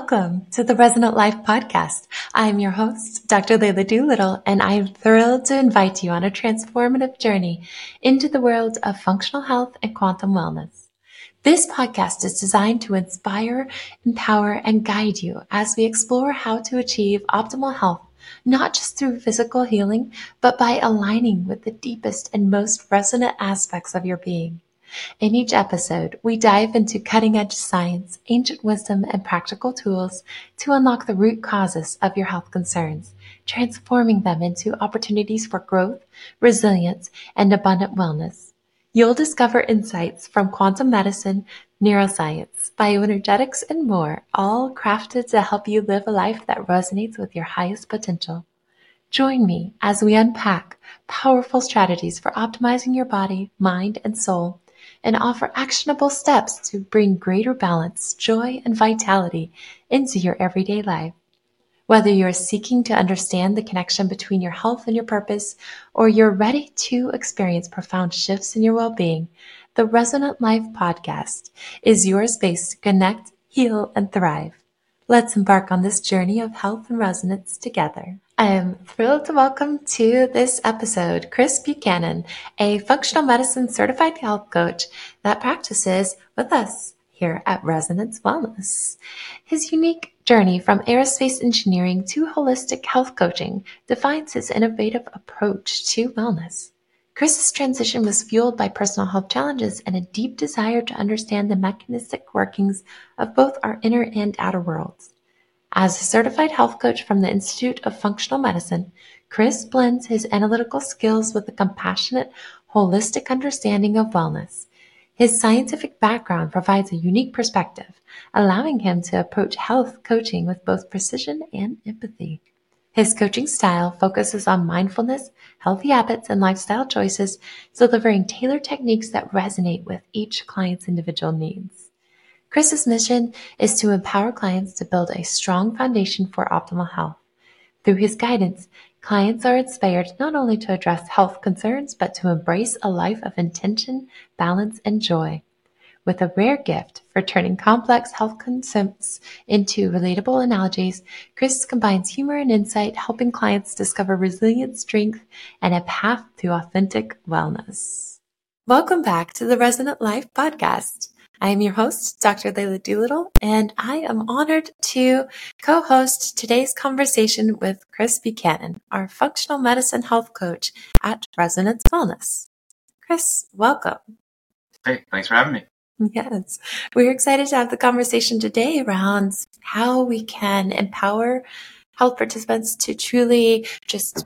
Welcome to the Resonant Life podcast. I'm your host, Dr. Layla Doolittle, and I'm thrilled to invite you on a transformative journey into the world of functional health and quantum wellness. This podcast is designed to inspire, empower, and guide you as we explore how to achieve optimal health, not just through physical healing, but by aligning with the deepest and most resonant aspects of your being. In each episode, we dive into cutting-edge science, ancient wisdom, and practical tools to unlock the root causes of your health concerns, transforming them into opportunities for growth, resilience, and abundant wellness. You'll discover insights from quantum medicine, neuroscience, bioenergetics, and more, all crafted to help you live a life that resonates with your highest potential. Join me as we unpack powerful strategies for optimizing your body, mind, and soul, and offer actionable steps to bring greater balance, joy, and vitality into your everyday life. Whether you're seeking to understand the connection between your health and your purpose, or you're ready to experience profound shifts in your well-being, the Resonant Life podcast is your space to connect, heal, and thrive. Let's embark on this journey of health and resonance together. I am thrilled to welcome to this episode Chris Buchanan, a functional medicine certified health coach that practices with us here at Resonance Wellness. His unique journey from aerospace engineering to holistic health coaching defines his innovative approach to wellness. Chris's transition was fueled by personal health challenges and a deep desire to understand the mechanistic workings of both our inner and outer worlds. As a certified health coach from the Institute of Functional Medicine, Chris blends his analytical skills with a compassionate, holistic understanding of wellness. His scientific background provides a unique perspective, allowing him to approach health coaching with both precision and empathy. His coaching style focuses on mindfulness, healthy habits, and lifestyle choices, delivering tailored techniques that resonate with each client's individual needs. Chris's mission is to empower clients to build a strong foundation for optimal health. Through his guidance, clients are inspired not only to address health concerns, but to embrace a life of intention, balance, and joy. With a rare gift for turning complex health concepts into relatable analogies, Chris combines humor and insight, helping clients discover resilient strength and a path to authentic wellness. Welcome back to the Resonant Life podcast. I am your host, Dr. Layla Doolittle, and I am honored to co-host today's conversation with Chris Buchanan, our functional medicine health coach at Resonance Wellness. Chris, welcome. Hey, thanks for having me. Yes, we're excited to have the conversation today around how we can empower health participants to truly just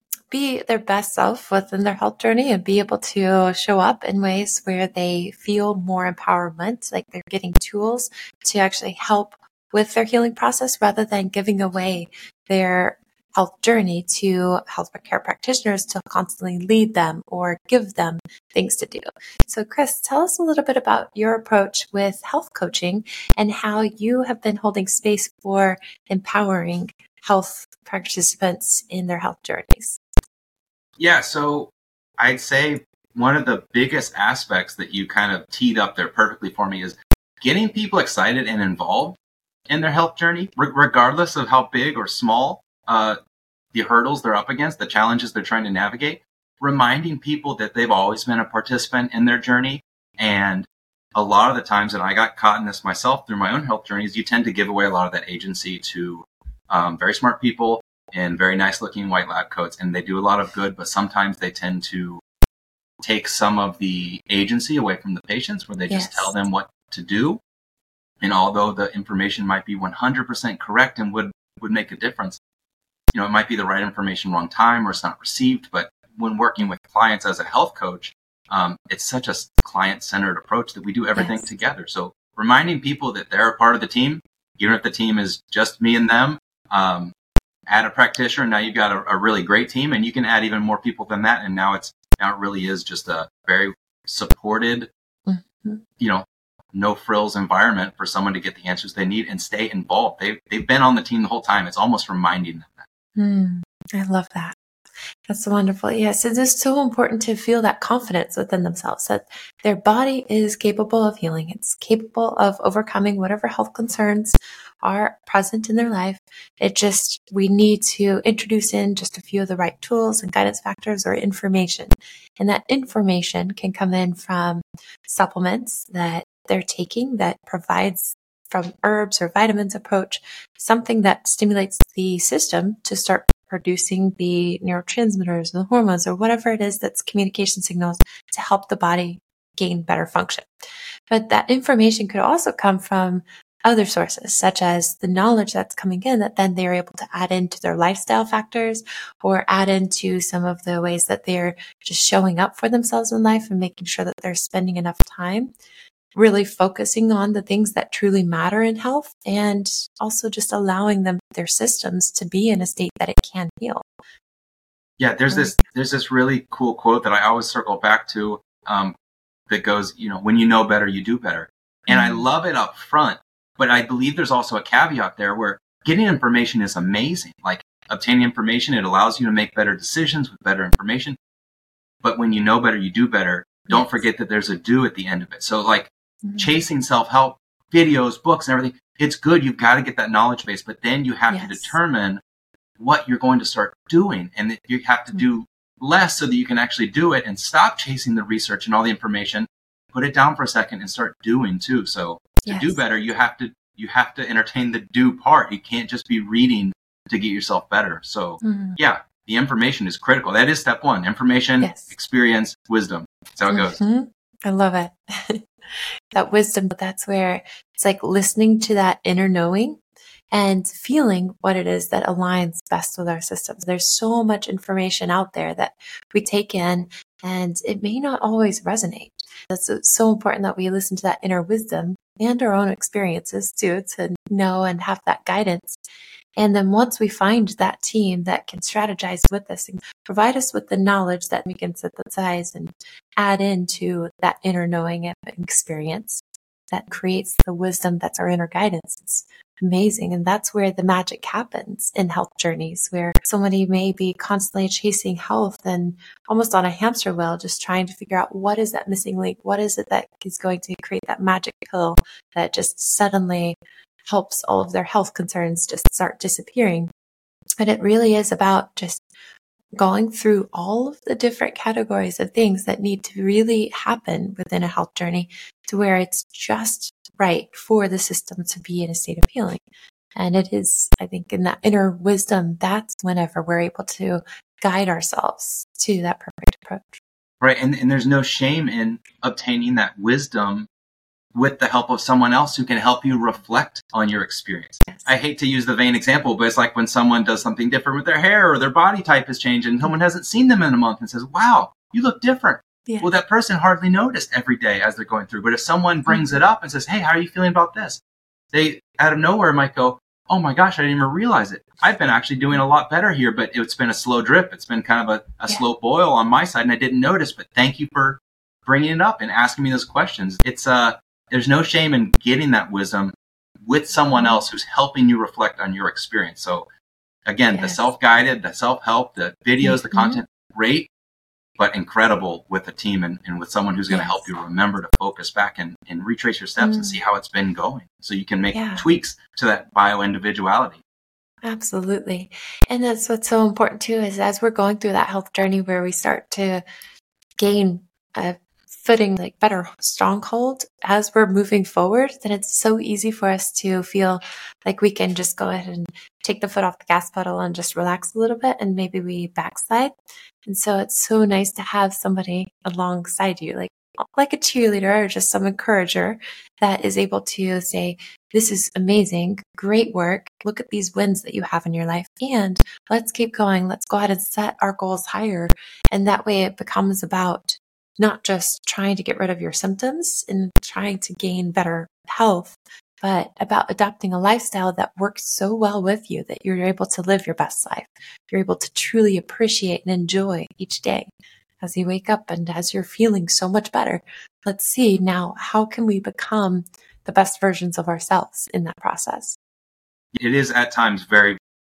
be their best self within their health journey and be able to show up in ways where they feel more empowerment, like they're getting tools to actually help with their healing process rather than giving away their health journey to healthcare practitioners to constantly lead them or give them things to do. So Chris, tell us a little bit about your approach with health coaching and how you have been holding space for empowering health participants in their health journeys. Yeah, so I'd say one of the biggest aspects that you kind of teed up there perfectly for me is getting people excited and involved in their health journey, regardless of how big or small the hurdles they're up against, the challenges they're trying to navigate, reminding people that they've always been a participant in their journey. And a lot of the times, and I got caught in this myself through my own health journeys, you tend to give away a lot of that agency to very smart people in very nice looking white lab coats, and they do a lot of good, but sometimes they tend to take some of the agency away from the patients where they just tell them what to do. And although the information might be 100% correct and would make a difference, you know, it might be the right information, wrong time, or it's not received. But when working with clients as a health coach, it's such a client-centered approach that we do everything together. So reminding people that they're a part of the team, even if the team is just me and them, add a practitioner. Now you've got a really great team, and you can add even more people than that. And now it really is just a very supported, you know, no frills environment for someone to get the answers they need and stay involved. They've been on the team the whole time. It's almost reminding them that. I love that. That's wonderful. Yes, it is so important to feel that confidence within themselves that their body is capable of healing. It's capable of overcoming whatever health concerns are present in their life. We need to introduce in just a few of the right tools and guidance factors or information. And that information can come in from supplements that they're taking that provides from herbs or vitamins approach, something that stimulates the system to start producing the neurotransmitters and the hormones or whatever it is that's communication signals to help the body gain better function. But that information could also come from other sources, such as the knowledge that's coming in that then they're able to add into their lifestyle factors or add into some of the ways that they're just showing up for themselves in life and making sure that they're spending enough time really focusing on the things that truly matter in health and also just allowing their systems to be in a state that it can heal. Yeah, there's this really cool quote that I always circle back to that goes, when you know better, you do better. And I love it up front, but I believe there's also a caveat there where getting information is amazing. Like obtaining information, it allows you to make better decisions with better information. But when you know better, you do better. Don't forget that there's a do at the end of it. So like chasing self-help videos, books, and everything, it's good. You've got to get that knowledge base, but then you have to determine what you're going to start doing. And you have to do less so that you can actually do it and stop chasing the research and all the information, put it down for a second and start doing too. So to do better, you have to entertain the do part. You can't just be reading to get yourself better. So the information is critical. That is step one. Information, experience, wisdom. That's how it goes. I love it. That wisdom, that's where it's like listening to that inner knowing and feeling what it is that aligns best with our systems. There's so much information out there that we take in and it may not always resonate. That's so important that we listen to that inner wisdom and our own experiences too, to know and have that guidance. And then once we find that team that can strategize with us and provide us with the knowledge that we can synthesize and add into that inner knowing and experience that creates the wisdom that's our inner guidance, it's amazing. And that's where the magic happens in health journeys, where somebody may be constantly chasing health and almost on a hamster wheel, just trying to figure out what is that missing link? What is it that is going to create that magic pill that just suddenly helps all of their health concerns just start disappearing. But it really is about just going through all of the different categories of things that need to really happen within a health journey to where it's just right for the system to be in a state of healing. And it is, I think, in that inner wisdom, that's whenever we're able to guide ourselves to that perfect approach. Right. And there's no shame in obtaining that wisdom with the help of someone else who can help you reflect on your experience. Yes. I hate to use the vain example, but it's like when someone does something different with their hair or their body type has changed and someone hasn't seen them in a month and says, wow, you look different. Yeah. Well, that person hardly noticed every day as they're going through. But if someone brings it up and says, hey, how are you feeling about this? They out of nowhere might go, oh my gosh, I didn't even realize it. I've been actually doing a lot better here, but it's been a slow drip. It's been kind of a slow boil on my side and I didn't notice, but thank you for bringing it up and asking me those questions. There's no shame in getting that wisdom with someone else who's helping you reflect on your experience. So again, the self-guided, the self-help, the videos, the content, great, but incredible with a team and with someone who's going to help you remember to focus back and retrace your steps and see how it's been going. So you can make tweaks to that bio-individuality. Absolutely. And that's what's so important too, is as we're going through that health journey where we start to gain a footing, like better stronghold as we're moving forward, then it's so easy for us to feel like we can just go ahead and take the foot off the gas pedal and just relax a little bit and maybe we backslide. And so it's so nice to have somebody alongside you, like a cheerleader or just some encourager that is able to say, this is amazing, great work. Look at these wins that you have in your life and let's keep going. Let's go ahead and set our goals higher. And that way it becomes about not just trying to get rid of your symptoms and trying to gain better health, but about adopting a lifestyle that works so well with you that you're able to live your best life. You're able to truly appreciate and enjoy each day as you wake up and as you're feeling so much better. Let's see now, how can we become the best versions of ourselves in that process? It is at times very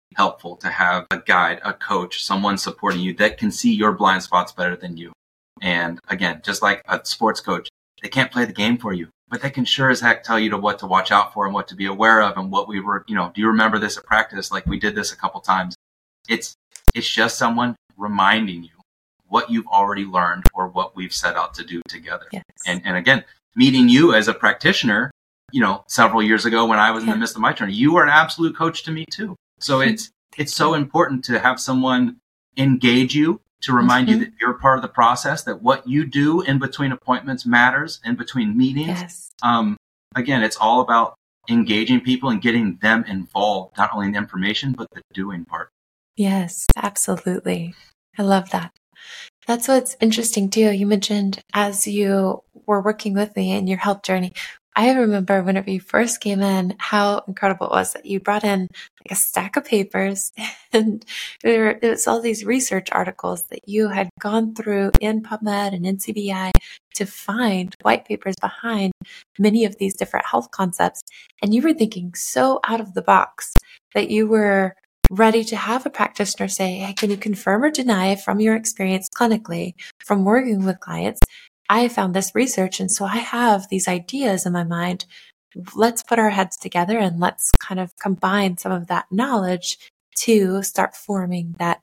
helpful to have a guide, a coach, someone supporting you that can see your blind spots better than you. And again, just like a sports coach, they can't play the game for you, but they can sure as heck tell you what to watch out for and what to be aware of and what we were, do you remember this at practice? Like we did this a couple times. It's just someone reminding you what you've already learned or what we've set out to do together. Yes. And again, meeting you as a practitioner, several years ago when I was in the midst of my journey, you were an absolute coach to me too. So it's so important to have someone engage you, to remind you that you're part of the process, that what you do in between appointments matters, in between meetings. Yes. Again, it's all about engaging people and getting them involved, not only in the information, but the doing part. Yes, absolutely. I love that. That's what's interesting too. You mentioned as you were working with me in your health journey, I remember whenever you first came in, how incredible it was that you brought in like a stack of papers and it was all these research articles that you had gone through in PubMed and NCBI to find white papers behind many of these different health concepts. And you were thinking so out of the box that you were ready to have a practitioner say, hey, can you confirm or deny from your experience clinically from working with clients? I found this research, and so I have these ideas in my mind. Let's put our heads together and let's kind of combine some of that knowledge to start forming that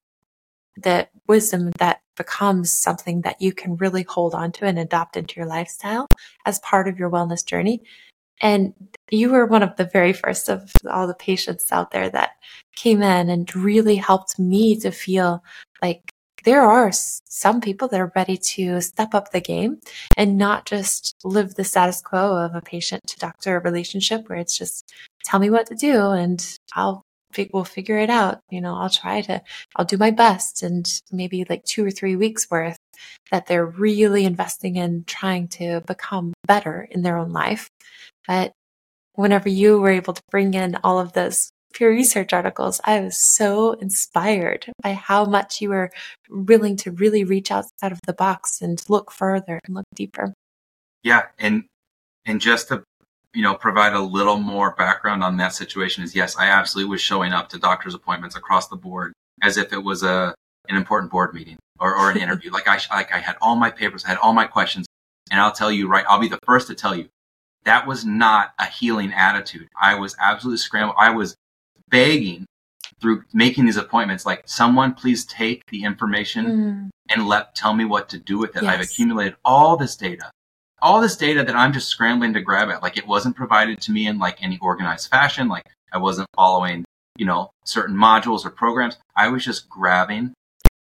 wisdom that becomes something that you can really hold on to and adopt into your lifestyle as part of your wellness journey. And you were one of the very first of all the patients out there that came in and really helped me to feel like there are some people that are ready to step up the game and not just live the status quo of a patient to doctor relationship where it's just tell me what to do and we'll figure it out. I'll do my best, and maybe like 2 or 3 weeks worth that they're really investing in trying to become better in their own life. But whenever you were able to bring in all of those peer research articles, I was so inspired by how much you were willing to really reach outside of the box and look further and look deeper. Yeah. And just to, provide a little more background on that situation is, yes, I absolutely was showing up to doctor's appointments across the board as if it was an important board meeting or an interview. Like I had all my papers, I had all my questions, and I'll tell you, I'll be the first to tell you, that was not a healing attitude. I was absolutely scrambled. I was begging through making these appointments, like, someone please take the information and tell me what to do with it. Yes. I've accumulated all this data that I'm just scrambling to grab at. Like, it wasn't provided to me in like any organized fashion. Like, I wasn't following, certain modules or programs. I was just grabbing,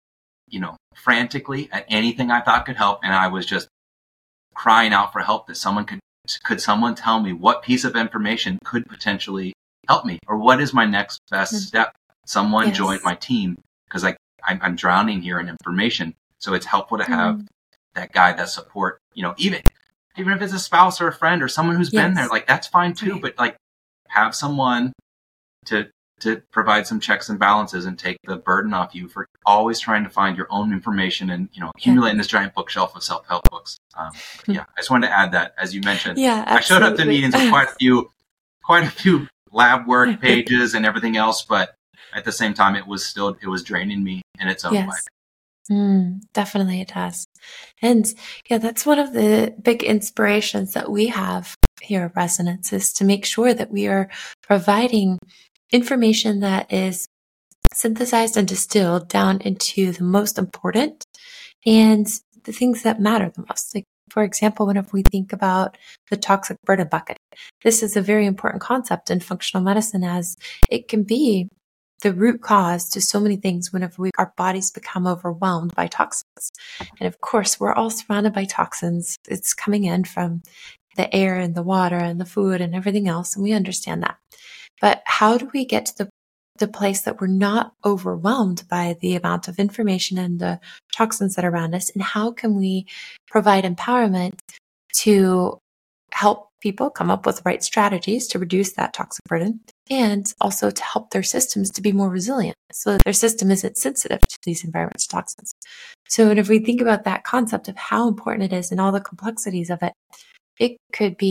frantically at anything I thought could help. And I was just crying out for help that someone could someone tell me what piece of information could potentially help me, or what is my next best step? Someone join my team, because I'm drowning here in information. So it's helpful to have that guide, that support, even if it's a spouse or a friend or someone who's been there, like, that's fine too. But like, have someone to provide some checks and balances and take the burden off you for always trying to find your own information and, accumulating this giant bookshelf of self-help books. I just wanted to add that, as you mentioned. Yeah, I showed up to meetings with quite a few lab work pages and everything else, but at the same time, it was draining me in its own way. Definitely it does. And that's one of the big inspirations that we have here at Resonance, is to make sure that we are providing information that is synthesized and distilled down into the most important and the things that matter the most. Like, for example, whenever we think about the toxic burden bucket, this is a very important concept in functional medicine, as it can be the root cause to so many things whenever our bodies become overwhelmed by toxins. And of course, we're all surrounded by toxins. It's coming in from the air and the water and the food and everything else, and we understand that. But how do we get to the place that we're not overwhelmed by the amount of information and the toxins that are around us? And how can we provide empowerment to help people come up with the right strategies to reduce that toxic burden, and also to help their systems to be more resilient so that their system isn't sensitive to these environmental toxins? So if we think about that concept of how important it is and all the complexities of it, it could be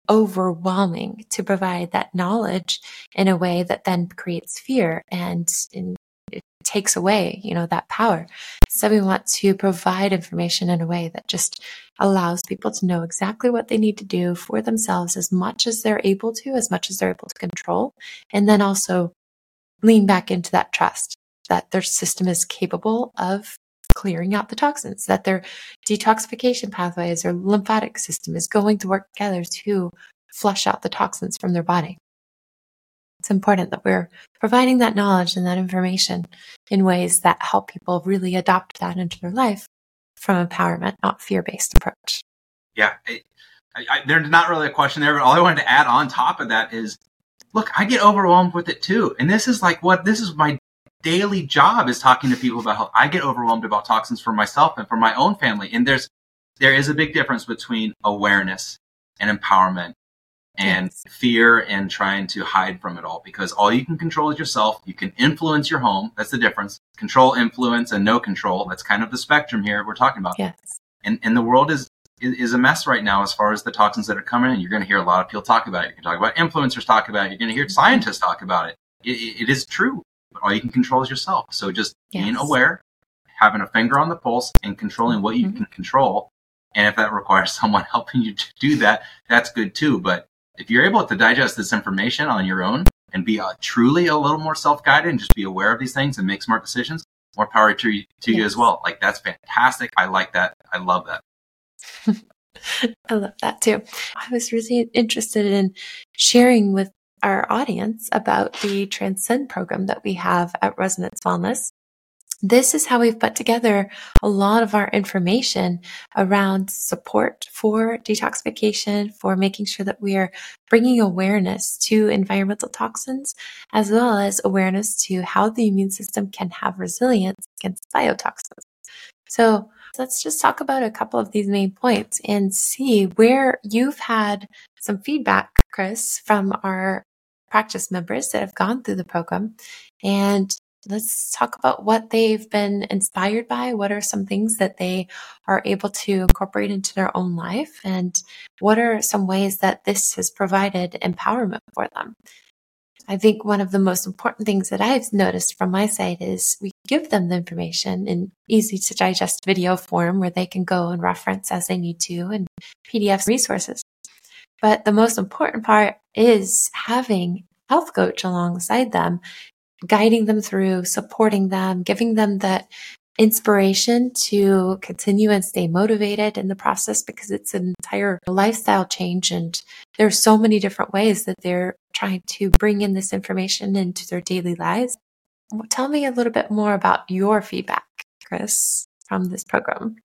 overwhelming to provide that knowledge in a way that then creates fear and it takes away, that power. So we want to provide information in a way that just allows people to know exactly what they need to do for themselves as much as they're able to control, and then also lean back into that trust that their system is capable of clearing out the toxins, that their detoxification pathways or lymphatic system is going to work together to flush out the toxins from their body. It's important that we're providing that knowledge and that information in ways that help people really adopt that into their life from empowerment, not fear-based approach. Yeah, there's not really a question there, but all I wanted to add on top of that is, look, I get overwhelmed with it too. And this is my daily job, is talking to people about health. I get overwhelmed about toxins for myself and for my own family. And there is a big difference between awareness and empowerment and fear and trying to hide from it all, because all you can control is yourself. You can influence your home. That's the difference. Control, influence, and no control. That's kind of the spectrum here we're talking about. Yes. And the world is a mess right now as far as the toxins that are coming in. You're going to hear a lot of people talk about it. You can talk about influencers talk about it. You're going to hear scientists talk about it. It is true. But all you can control is yourself. So just being aware, having a finger on the pulse, and controlling what you can control. And if that requires someone helping you to do that, that's good too. But if you're able to digest this information on your own and be truly a little more self-guided and just be aware of these things and make smart decisions, more power to you as well. Like, that's fantastic. I like that. I love that. I love that too. I was really interested in sharing with our audience about the Transcend program that we have at Resonance Wellness. This is how we've put together a lot of our information around support for detoxification, for making sure that we are bringing awareness to environmental toxins, as well as awareness to how the immune system can have resilience against biotoxins. So let's just talk about a couple of these main points and see where you've had some feedback, Chris, from our practice members that have gone through the program. And let's talk about what they've been inspired by. What are some things that they are able to incorporate into their own life? And what are some ways that this has provided empowerment for them? I think one of the most important things that I've noticed from my side is we give them the information in easy to digest video form where they can go and reference as they need to, and PDF resources. But the most important part is having a health coach alongside them, guiding them through, supporting them, giving them that inspiration to continue and stay motivated in the process, because it's an entire lifestyle change. And there's so many different ways that they're trying to bring in this information into their daily lives. Tell me a little bit more about your feedback, Chris, from this program.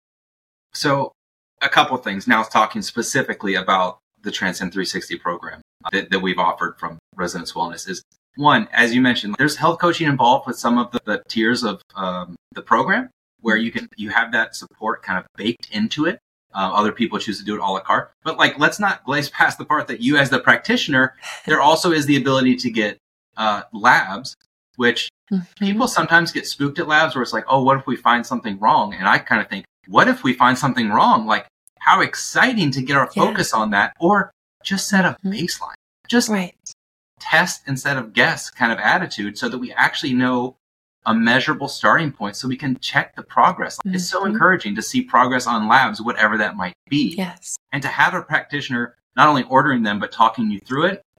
So a couple of things. Now talking specifically about the Transcend 360 program that we've offered from Resonance Wellness is, one, as you mentioned, there's health coaching involved with some of the tiers of the program, where you have that support kind of baked into it. Other people choose to do it a la carte. But let's not glaze past the part that you, as the practitioner, there also is the ability to get labs, which people sometimes get spooked at labs, where it's like, oh, what if we find something wrong? And I kind of think, what if we find something wrong? Like, how exciting to get our focus on that, or just set a baseline. Just test instead of guess kind of attitude, so that we actually know a measurable starting point, so we can check the progress. It's so encouraging to see progress on labs, whatever that might be. Yes. And to have a practitioner not only ordering them, but talking you through it.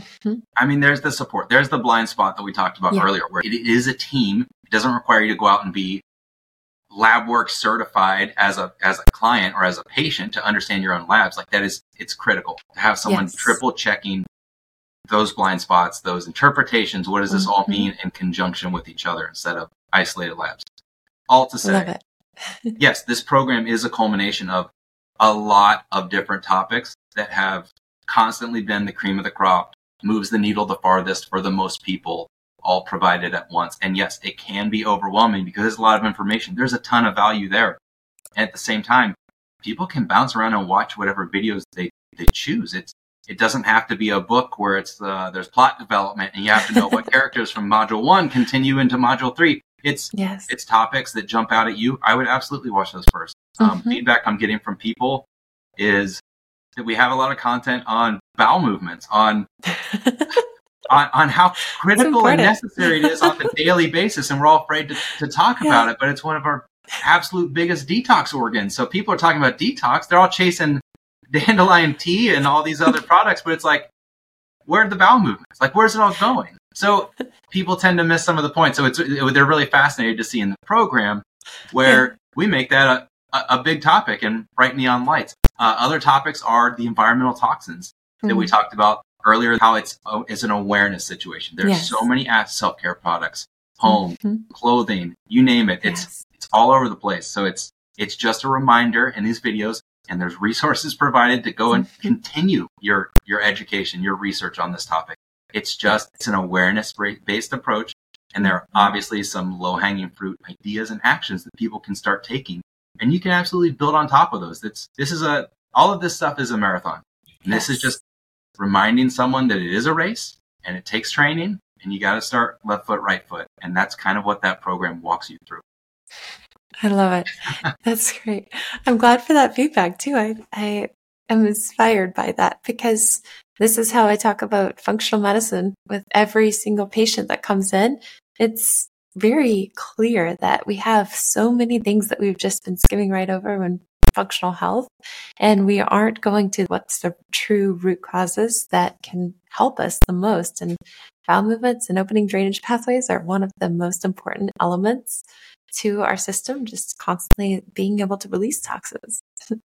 I mean, there's the support. There's the blind spot that we talked about earlier, where it is a team. It doesn't require you to go out and be lab work certified as a client or as a patient to understand your own labs. It's critical to have someone triple checking those blind spots, those interpretations. What does this all mean in conjunction with each other instead of isolated labs? All to say, yes, this program is a culmination of a lot of different topics that have constantly been the cream of the crop, moves the needle the farthest for the most people, all provided at once. And yes, it can be overwhelming because there's a lot of information. There's a ton of value there. And at the same time, people can bounce around and watch whatever videos they choose. It doesn't have to be a book where there's plot development and you have to know what characters from module 1 continue into module 3. It's topics that jump out at you. I would absolutely watch those first. Feedback I'm getting from people is that we have a lot of content on bowel movements, on how critical and necessary it is on a daily basis. And we're all afraid to talk about it, but it's one of our absolute biggest detox organs. So people are talking about detox. They're all chasing dandelion tea and all these other products, but it's like, where are the bowel movements? Like, where's it all going? So people tend to miss some of the points. So they're really fascinated to see in the program where we make that a big topic and bright neon lights. Other topics are the environmental toxins that we talked about earlier, how it's an awareness situation. There's so many self-care products, home, clothing, you name it. It's all over the place. So it's just a reminder in these videos, and there's resources provided to go and continue your education, your research on this topic. It's an awareness-based approach, and there are obviously some low-hanging fruit ideas and actions that people can start taking, and you can absolutely build on top of those. All of this stuff is a marathon, and this is just reminding someone that it is a race, and it takes training, and you got to start left foot, right foot, and that's kind of what that program walks you through. I love it. That's great. I'm glad for that feedback too. I am inspired by that, because this is how I talk about functional medicine with every single patient that comes in. It's very clear that we have so many things that we've just been skimming right over in functional health, and we aren't going to what's the true root causes that can help us the most. And bowel movements and opening drainage pathways are one of the most important elements to our system, just constantly being able to release toxins.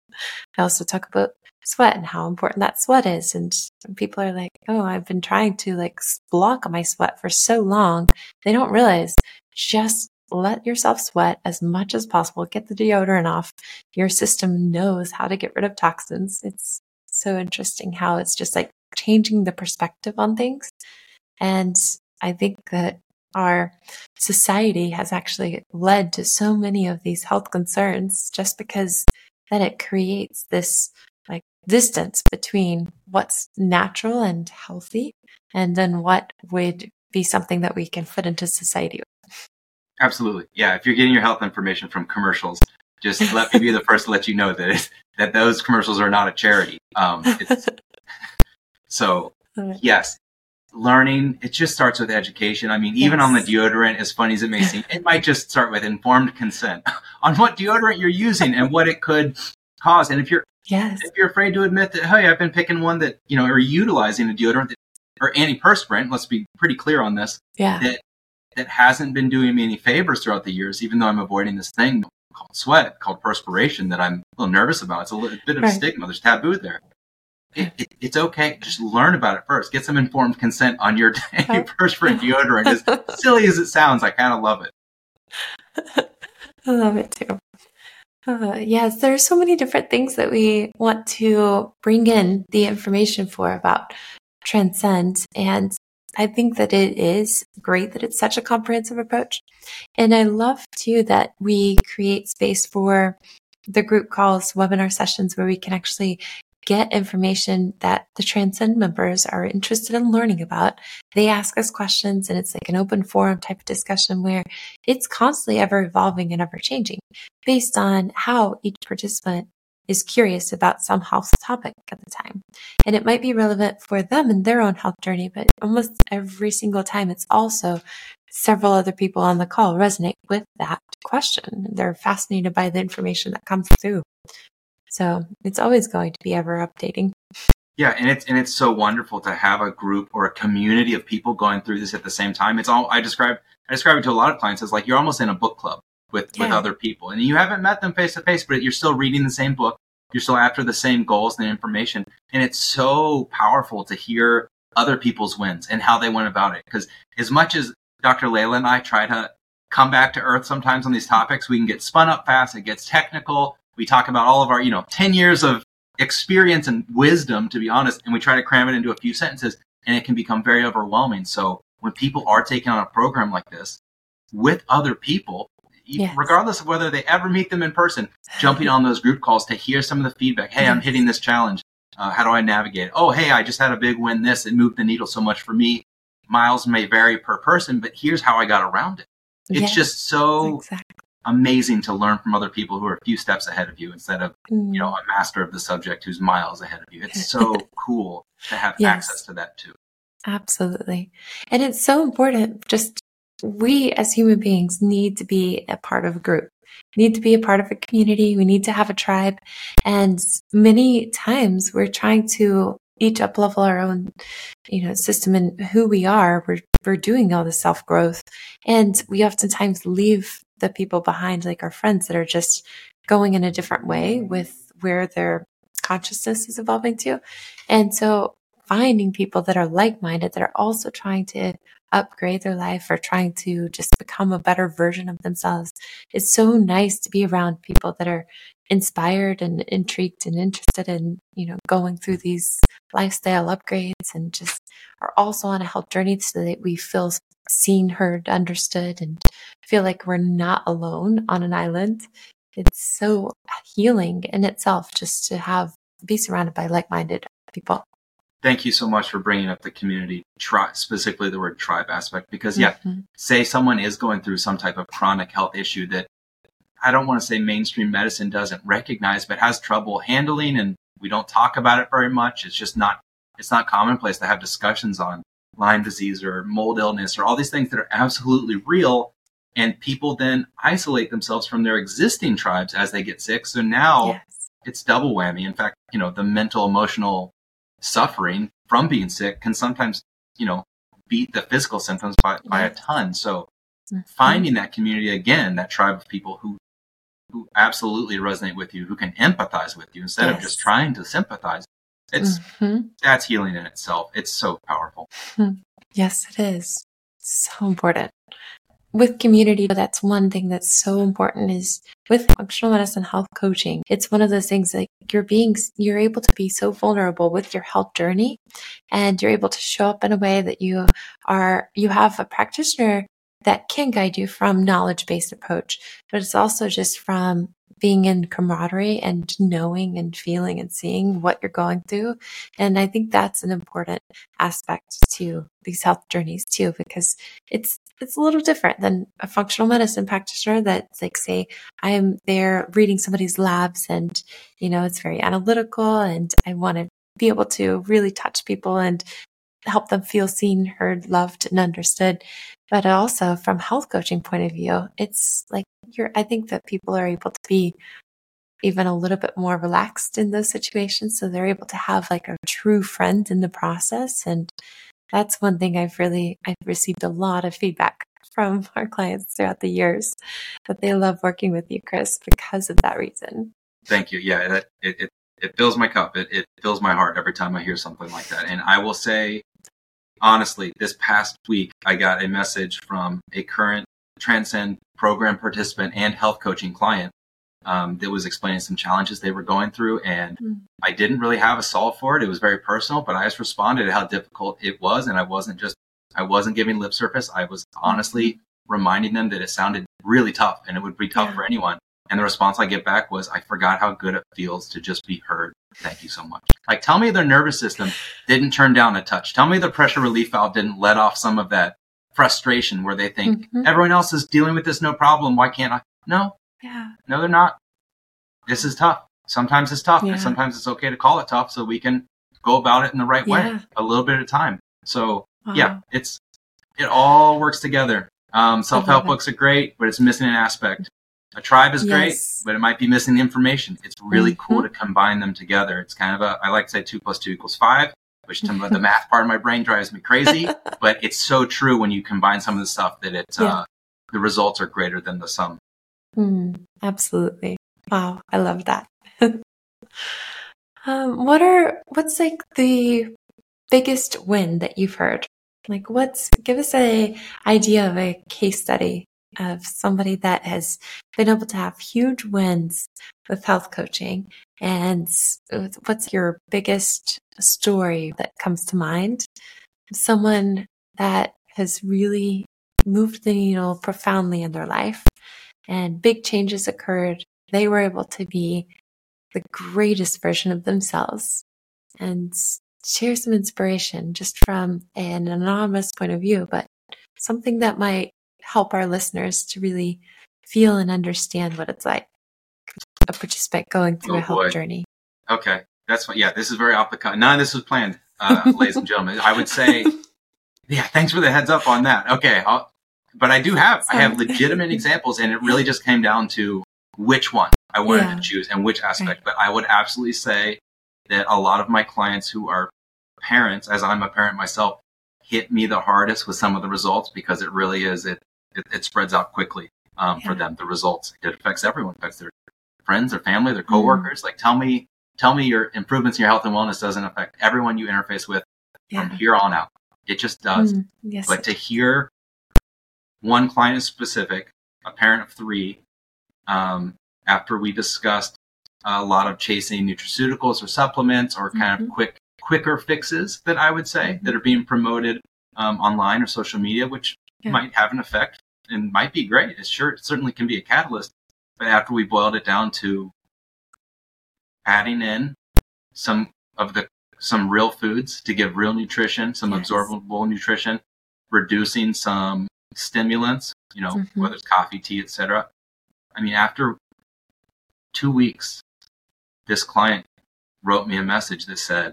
I also talk about sweat and how important that sweat is. And people are like, oh, I've been trying to block my sweat for so long. They don't realize, just let yourself sweat as much as possible. Get the deodorant off. Your system knows how to get rid of toxins. It's so interesting how it's just changing the perspective on things. And I think that our society has actually led to so many of these health concerns just because that it creates this distance between what's natural and healthy and then what would be something that we can fit into society. Absolutely. Yeah. If you're getting your health information from commercials, just let me be the first to let you know that those commercials are not a charity. So yes, learning, it just starts with education. I mean, even on the deodorant, as funny as it may seem, it might just start with informed consent on what deodorant you're using and what it could cause. And if you're afraid to admit that, hey, I've been picking one that, or utilizing a deodorant or antiperspirant, let's be pretty clear on this, that hasn't been doing me any favors throughout the years, even though I'm avoiding this thing called sweat, called perspiration, that I'm a little nervous about. It's a little bit of a stigma. There's taboo there. It's okay. Just learn about it first. Get some informed consent on your antiperspirant deodorant. As silly as it sounds, I kind of love it. I love it too. Yes, there are so many different things that we want to bring in the information for about Transcend. And I think that it is great that it's such a comprehensive approach. And I love too that we create space for the group calls, webinar sessions where we can actually get information that the Transcend members are interested in learning about. They ask us questions, and it's an open forum type of discussion where it's constantly ever evolving and ever changing based on how each participant is curious about some health topic at the time. And it might be relevant for them in their own health journey, but almost every single time it's also several other people on the call resonate with that question. They're fascinated by the information that comes through. So it's always going to be ever updating. Yeah, and it's so wonderful to have a group or a community of people going through this at the same time. It's all I describe it to a lot of clients as you're almost in a book club with other people, and you haven't met them face to face, but you're still reading the same book. You're still after the same goals and information, and it's so powerful to hear other people's wins and how they went about it. Because as much as Dr. Layla and I try to come back to earth sometimes on these topics, we can get spun up fast. It gets technical. We talk about all of our, 10 years of experience and wisdom, to be honest, and we try to cram it into a few sentences, and it can become very overwhelming. So when people are taking on a program like this with other people, regardless of whether they ever meet them in person, jumping on those group calls to hear some of the feedback. Hey, I'm hitting this challenge. How do I navigate it? Oh, hey, I just had a big win. It moved the needle so much for me. Miles may vary per person, but here's how I got around it. It's just so amazing to learn from other people who are a few steps ahead of you instead of, Mm. a master of the subject who's miles ahead of you. It's so cool to have access Yes, to that too. absolutely. And it's so important. Just we as human beings need to be a part of a group, need to be a part of a community. We need to have a tribe. And many times we're trying to each up level our own, system and who we are. We're doing all this self growth. And we oftentimes leave the people behind, like our friends that are just going in a different way with where their consciousness is evolving to. And so finding people that are like-minded, that are also trying to upgrade their life or trying to just become a better version of themselves. It's so nice to be around people that are inspired and intrigued and interested in, going through these lifestyle upgrades and just are also on a health journey so that we feel seen, heard, understood, and feel like we're not alone on an island. It's so healing in itself just to be surrounded by like-minded people. Thank you so much for bringing up the community, specifically the word tribe aspect, because say someone is going through some type of chronic health issue that I don't want to say mainstream medicine doesn't recognize, but has trouble handling, and we don't talk about it very much. It's not commonplace to have discussions on Lyme disease or mold illness or all these things that are absolutely real. And people then isolate themselves from their existing tribes as they get sick. So now it's double whammy. In fact, the mental, emotional suffering from being sick can sometimes, beat the physical symptoms by a ton. So finding that community again, that tribe of people who absolutely resonate with you, who can empathize with you instead of just trying to sympathize, that's healing in itself. It's so powerful. Yes, it is. So important. With community, that's one thing that's so important is with functional medicine health coaching. It's one of those things that you're able to be so vulnerable with your health journey, and you're able to show up in a way that you have a practitioner that can guide you from knowledge-based approach, but it's also just from being in camaraderie and knowing and feeling and seeing what you're going through. And I think that's an important aspect to these health journeys too, because it's a little different than a functional medicine practitioner that's like, say, I'm there reading somebody's labs and, it's very analytical and I want to be able to really touch people and help them feel seen, heard, loved, and understood. But also from health coaching point of view, it's like I think that people are able to be even a little bit more relaxed in those situations. So they're able to have like a true friend in the process. And that's one thing I've received a lot of feedback from our clients throughout the years that they love working with you, Chris, because of that reason. Thank you. Yeah, it fills my cup. It fills my heart every time I hear something like that. And I will say, honestly, this past week, I got a message from a current Transcend program participant and health coaching client that was explaining some challenges they were going through. And I didn't really have a solve for it. It was very personal, but I just responded to how difficult it was. And I wasn't giving lip service. I was honestly reminding them that it sounded really tough and it would be tough for anyone. And the response I get back was, I forgot how good it feels to just be heard. Thank you so much. Like, tell me their nervous system didn't turn down a touch. Tell me the pressure relief valve didn't let off some of that frustration where they think everyone else is dealing with this no problem. Why can't I? No, they're not. This is tough. Sometimes it's tough and sometimes it's okay to call it tough so we can go about it in the right way, a little bit at a time. So it all works together. Self-help books are great, but it's missing an aspect. A tribe is great, but it might be missing the information. It's really cool to combine them together. It's kind of I like to say 2 + 2 = 5, which the math part of my brain drives me crazy, but it's so true when you combine some of the stuff that the results are greater than the sum. Absolutely. Wow. I love that. What's like the biggest win that you've heard? Like give us a idea of a case study of somebody that has been able to have huge wins with health coaching, and what's your biggest story that comes to mind? Someone that has really moved the needle profoundly in their life and big changes occurred. They were able to be the greatest version of themselves and share some inspiration just from an anonymous point of view, but something that might help our listeners to really feel and understand what it's like, a participant going through a health journey. Okay. That's fine. Yeah, this is very off the cuff. None of this was planned, ladies and gentlemen. I would say, yeah, thanks for the heads up on that. Okay. But I have legitimate examples, and it really just came down to which one I wanted to choose and which aspect. Right. But I would absolutely say that a lot of my clients who are parents, as I'm a parent myself, hit me the hardest with some of the results, because it really is, it spreads out quickly for them, the results. It affects everyone. It affects their friends, their family, their coworkers. Like, tell me your improvements in your health and wellness doesn't affect everyone you interface with from here on out. It just does. Yes. But to hear one client in specific, a parent of 3, after we discussed a lot of chasing nutraceuticals or supplements or kind of quicker fixes that I would say that are being promoted online or social media, which might have an effect and might be great. It certainly can be a catalyst. But after we boiled it down to adding in some real foods to give real nutrition, some absorbable nutrition, reducing some stimulants, whether it's coffee, tea, etc. I mean, after 2 weeks, this client wrote me a message that said,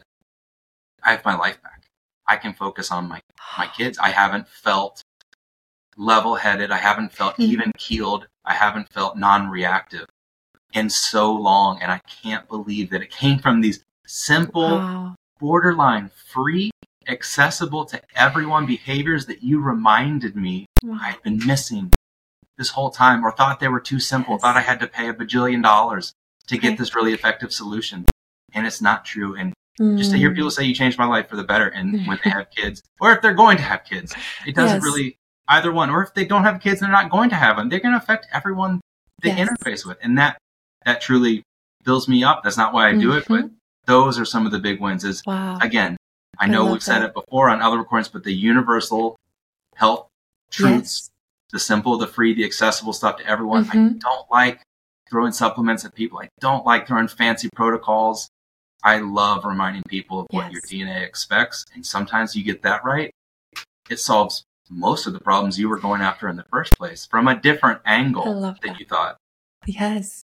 I have my life back. I can focus on my kids. I haven't felt level-headed. I haven't felt even-keeled. I haven't felt non-reactive in so long. And I can't believe that it came from these simple, borderline free, accessible to everyone behaviors that you reminded me I'd been missing this whole time, or thought they were too simple, thought I had to pay $1 bajillion to get this really effective solution. And it's not true. And just to hear people say you changed my life for the better, and when they have kids, or if they're going to have kids, it doesn't really, either one, or if they don't have kids and they're not going to have them, they're going to affect everyone they interface with. And that truly fills me up. That's not why I do it, but those are some of the big wins. Again, I know we've said it before on other recordings, but the universal health truths, the simple, the free, the accessible stuff to everyone. I don't like throwing supplements at people. I don't like throwing fancy protocols. I love reminding people of what your DNA expects. And sometimes you get that right, it solves most of the problems you were going after in the first place from a different angle than you thought. Yes.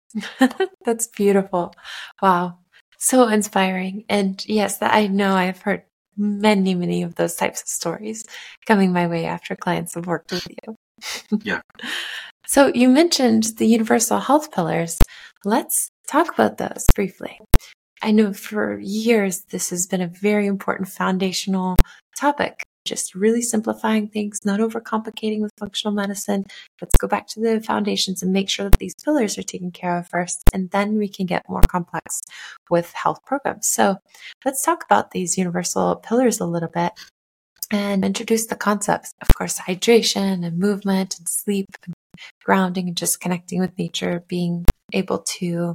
That's beautiful. Wow. So inspiring. And yes, I know I've heard many, many of those types of stories coming my way after clients have worked with you. Yeah. So you mentioned the universal health pillars. Let's talk about those briefly. I know for years this has been a very important foundational topic. Just really simplifying things, not overcomplicating with functional medicine. Let's go back to the foundations and make sure that these pillars are taken care of first, and then we can get more complex with health programs. So let's talk about these universal pillars a little bit and introduce the concepts. Of course, hydration and movement and sleep and grounding and just connecting with nature, being able to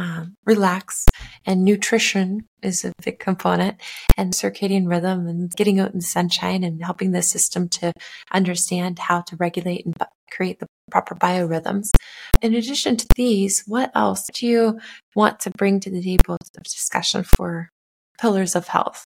relax, and nutrition is a big component, and circadian rhythm and getting out in the sunshine and helping the system to understand how to regulate and create the proper biorhythms. In addition to these, what else do you want to bring to the table of discussion for pillars of health?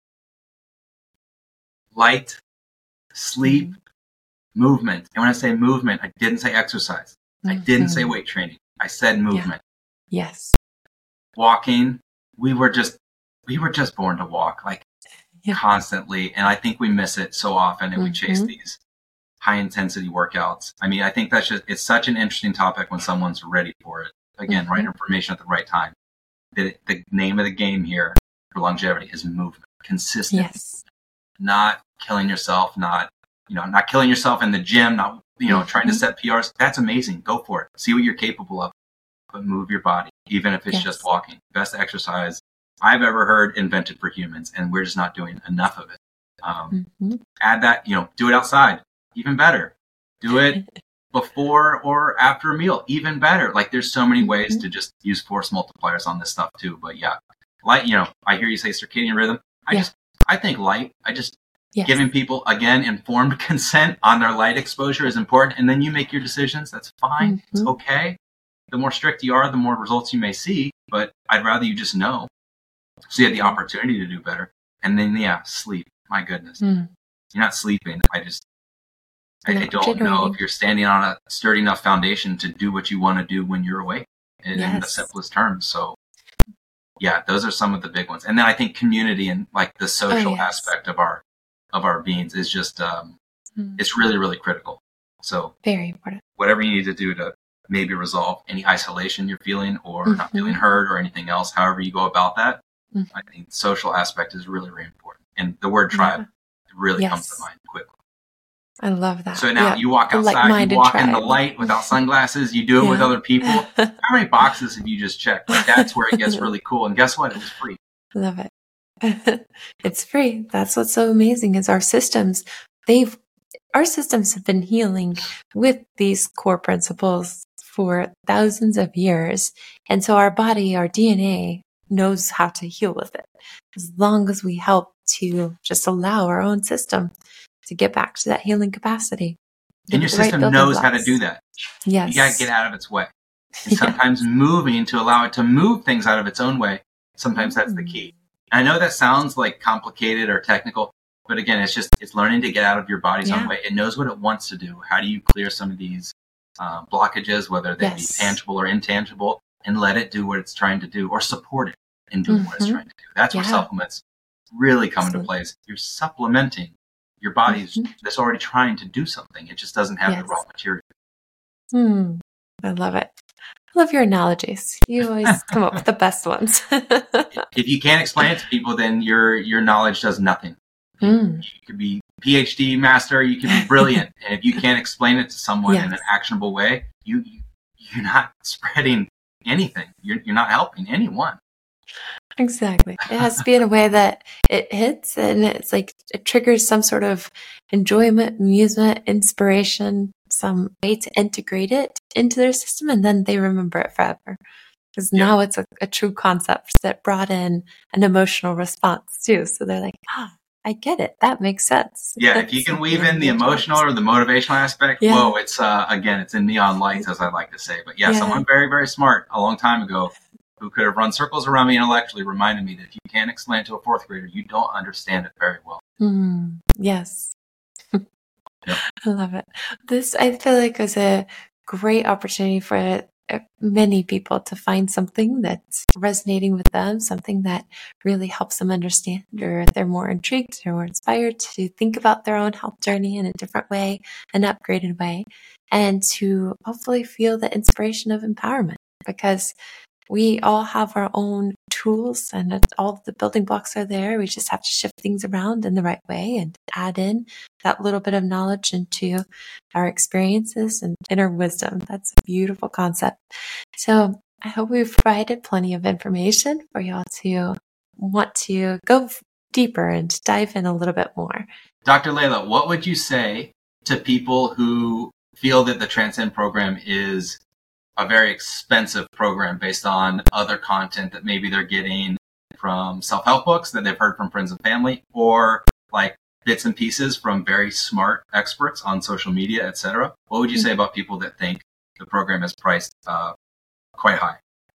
Light, sleep, movement. And when I say movement, I didn't say exercise. I didn't say weight training. I said movement. Yes. Walking. We were just born to walk, like constantly. And I think we miss it so often, and we chase these high intensity workouts. I mean, I think it's such an interesting topic when someone's ready for it. Again, right information at the right time. The name of the game here for longevity is movement, consistency. Yes. Not killing yourself, not killing yourself in the gym, not, trying to set PRs. That's amazing. Go for it. See what you're capable of, but move your body, even if it's just walking. Best exercise I've ever heard invented for humans, and we're just not doing enough of it. Add that, do it outside, even better. Do it before or after a meal, even better. Like, there's so many ways to just use force multipliers on this stuff too. But light, I hear you say circadian rhythm. I think light, giving people, again, informed consent on their light exposure is important. And then you make your decisions. That's fine. It's okay. The more strict you are, the more results you may see. But I'd rather you just know, so you have the opportunity to do better. And then, sleep. My goodness. You're not sleeping. I don't know if you're standing on a sturdy enough foundation to do what you want to do when you're awake in the simplest terms. So yeah, those are some of the big ones. And then I think community and like the social aspect of our beings is just, it's really, really critical. So very important. Whatever you need to do to maybe resolve any isolation you're feeling or not feeling heard or anything else, however you go about that, I think the social aspect is really, really important. And the word tribe really comes to mind quickly. I love that. So now you walk outside, you walk in the light without sunglasses, you do it with other people. How many boxes have you just checked? Like, that's where it gets really cool. And guess what? It was free. Love it. It's free. That's what's so amazing is our systems have been healing with these core principles for thousands of years. And so our body, our DNA knows how to heal with it. As long as we help to just allow our own system to get back to that healing capacity. And your system knows how to do that. Yes. You got to get out of its way. And sometimes moving to allow it to move things out of its own way, sometimes that's the key. I know that sounds like complicated or technical, but again, it's learning to get out of your body's own way. It knows what it wants to do. How do you clear some of these blockages, whether they be tangible or intangible, and let it do what it's trying to do or support it in doing what it's trying to do. That's where supplements really come into place. You're supplementing your body's that's already trying to do something. It just doesn't have the raw material. I love it. I love your analogies. You always come up with the best ones. If you can't explain it to people, then your knowledge does nothing. You could be PhD master, you could be brilliant. And if you can't explain it to someone in an actionable way, you're not spreading anything. You're not helping anyone. Exactly. It has to be in a way that it hits and it's like it triggers some sort of enjoyment, amusement, inspiration, some way to integrate it into their system, and then they remember it forever. Because now it's a true concept that brought in an emotional response too. So they're like, I get it. That makes sense. Yeah, if you can weave in the emotional or the motivational aspect, whoa, it's again, it's in neon lights, as I like to say. But someone very, very smart a long time ago who could have run circles around me intellectually reminded me that if you can't explain it to a fourth grader, you don't understand it very well. Yes. I love it. This, I feel like, is a great opportunity for many people to find something that's resonating with them, something that really helps them understand, or they're more intrigued or more inspired to think about their own health journey in a different way, an upgraded way, and to hopefully feel the inspiration of empowerment, because we all have our own tools and all of the building blocks are there. We just have to shift things around in the right way and add in that little bit of knowledge into our experiences and inner wisdom. That's a beautiful concept. So I hope we've provided plenty of information for y'all to want to go deeper and dive in a little bit more. Dr. Layla, what would you say to people who feel that the Transcend program is a very expensive program based on other content that maybe they're getting from self-help books that they've heard from friends and family, or like bits and pieces from very smart experts on social media, etc.? What would you say about people that think the program is priced quite high?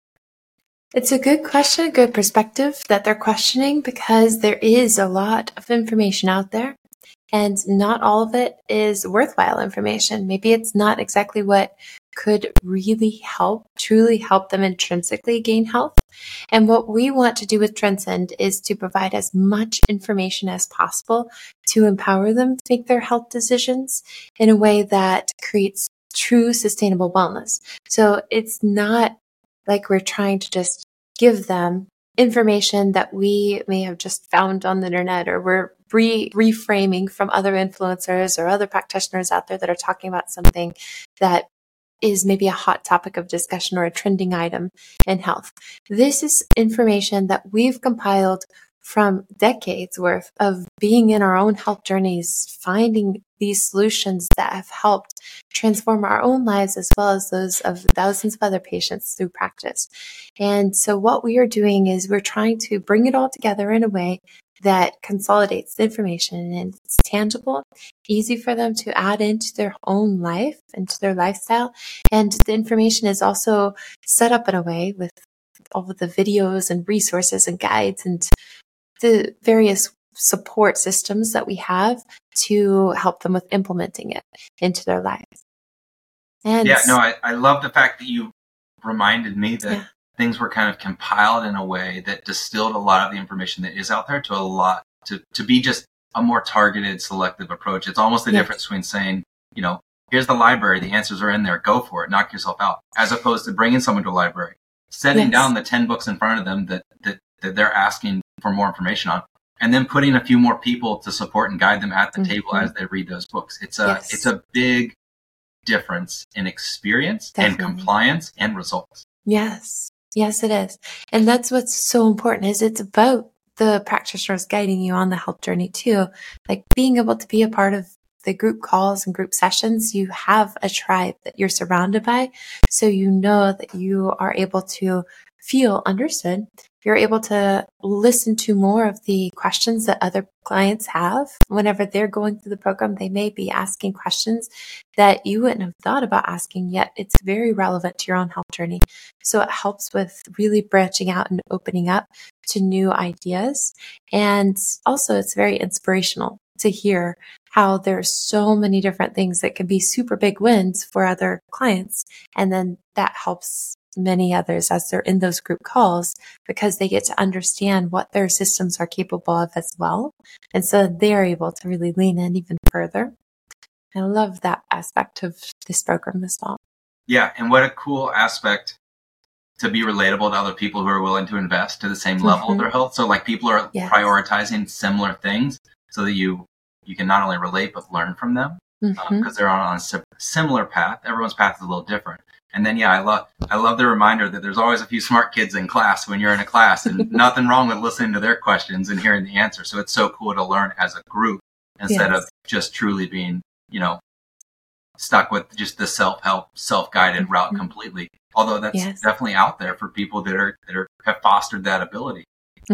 It's a good question, a good perspective that they're questioning, because there is a lot of information out there and not all of it is worthwhile information. Maybe it's not exactly what could really truly help them intrinsically gain health. And what we want to do with Transcend is to provide as much information as possible to empower them to make their health decisions in a way that creates true sustainable wellness. So it's not like we're trying to just give them information that we may have just found on the internet, or we're reframing from other influencers or other practitioners out there that are talking about something that is maybe a hot topic of discussion or a trending item in health. This is information that we've compiled from decades worth of being in our own health journeys, finding these solutions that have helped transform our own lives as well as those of thousands of other patients through practice. And so what we are doing is we're trying to bring it all together in a way that consolidates the information and it's tangible, easy for them to add into their own life, into their lifestyle. And the information is also set up in a way with all of the videos and resources and guides and the various support systems that we have to help them with implementing it into their lives. And yeah, no, I love the fact that you reminded me that yeah. things were kind of compiled in a way that distilled a lot of the information that is out there to be just a more targeted, selective approach. It's almost the Yes. difference between saying, here's the library, the answers are in there, go for it, knock yourself out, as opposed to bringing someone to a library, setting Yes. down the 10 books in front of them that they're asking for more information on, and then putting a few more people to support and guide them at the table as they read those books. It's a big difference in experience and compliance and results. Yes. Yes, it is. And that's what's so important is it's about the practitioners guiding you on the health journey too. Like being able to be a part of the group calls and group sessions, you have a tribe that you're surrounded by. So you know that you are able to feel understood. You're able to listen to more of the questions that other clients have. Whenever they're going through the program, they may be asking questions that you wouldn't have thought about asking, yet it's very relevant to your own health journey. So it helps with really branching out and opening up to new ideas. And also it's very inspirational to hear how there's so many different things that can be super big wins for other clients. And then that helps many others as they're in those group calls because they get to understand what their systems are capable of as well. And so they're able to really lean in even further. I love that aspect of this program as well. Yeah. And what a cool aspect to be relatable to other people who are willing to invest to the same level of their health. So like people are prioritizing similar things so that you can not only relate, but learn from them because they're on a similar path. Everyone's path is a little different. And then, I love the reminder that there's always a few smart kids in class when you're in a class and nothing wrong with listening to their questions and hearing the answer. So it's so cool to learn as a group instead of just truly being, stuck with just the self-help, self-guided route completely. Although that's definitely out there for people that have fostered that ability.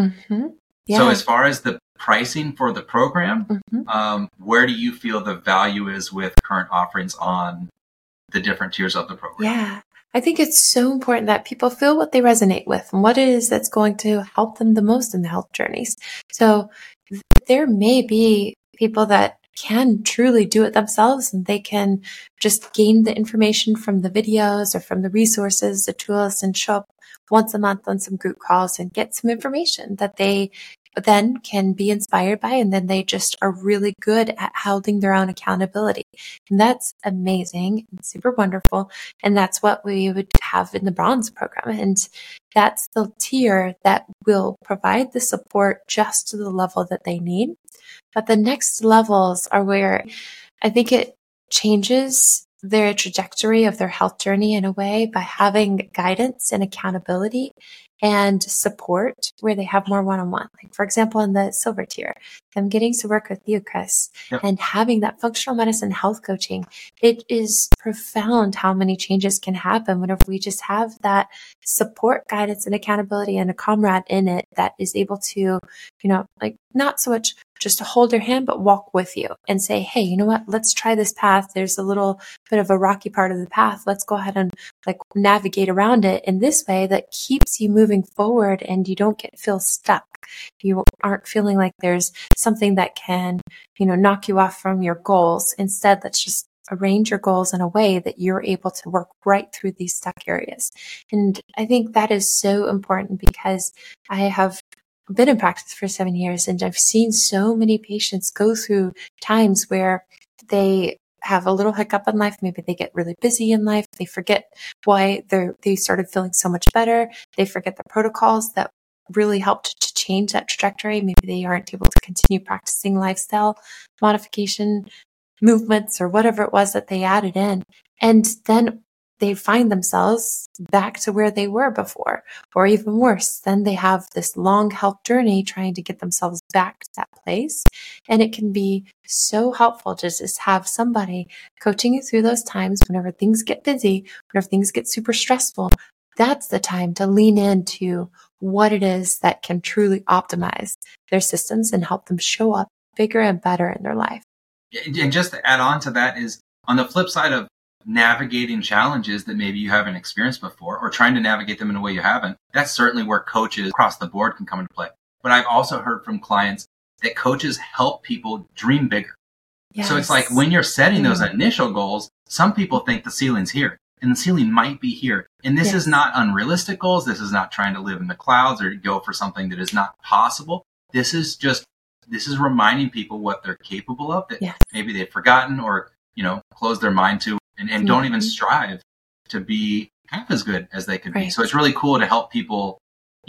So as far as the pricing for the program, where do you feel the value is with current offerings on the different tiers of the program? Yeah, I think it's so important that people feel what they resonate with and what it is that's going to help them the most in the health journeys. So there may be people that can truly do it themselves and they can just gain the information from the videos or from the resources, the tools, and show up once a month on some group calls and get some information that they then can be inspired by, and then they just are really good at holding their own accountability. And that's amazing and super wonderful. And that's what we would have in the bronze program. And that's the tier that will provide the support just to the level that they need. But the next levels are where I think it changes their trajectory of their health journey in a way by having guidance and accountability and support where they have more one-on-one. Like for example, in the silver tier, I'm getting to work with you, Chris, and having that functional medicine health coaching. It is profound how many changes can happen whenever we just have that support, guidance, and accountability and a comrade in it that is able to, like not so much just to hold your hand, but walk with you and say, hey, you know what? Let's try this path. There's a little bit of a rocky part of the path. Let's go ahead and navigate around it in this way that keeps you moving forward and you don't feel stuck. You aren't feeling like there's something that can, knock you off from your goals. Instead, let's just arrange your goals in a way that you're able to work right through these stuck areas. And I think that is so important because I have been in practice for 7 years and I've seen so many patients go through times where they have a little hiccup in life. Maybe they get really busy in life. They forget why they started feeling so much better. They forget the protocols that really helped to change that trajectory. Maybe they aren't able to continue practicing lifestyle modification movements or whatever it was that they added in. And then they find themselves back to where they were before, or even worse. Then they have this long health journey trying to get themselves back to that place. And it can be so helpful to just have somebody coaching you through those times whenever things get busy, whenever things get super stressful. That's the time to lean into what it is that can truly optimize their systems and help them show up bigger and better in their life. And just to add on to that is on the flip side of navigating challenges that maybe you haven't experienced before or trying to navigate them in a way you haven't, that's certainly where coaches across the board can come into play. But I've also heard from clients that coaches help people dream bigger. Yes. So it's like when you're setting those initial goals, some people think the ceiling's here and the ceiling might be here. And this is not unrealistic goals. This is not trying to live in the clouds or go for something that is not possible. This is reminding people what they're capable of that maybe they've forgotten or, closed their mind to and don't even strive to be half as good as they could be. So it's really cool to help people,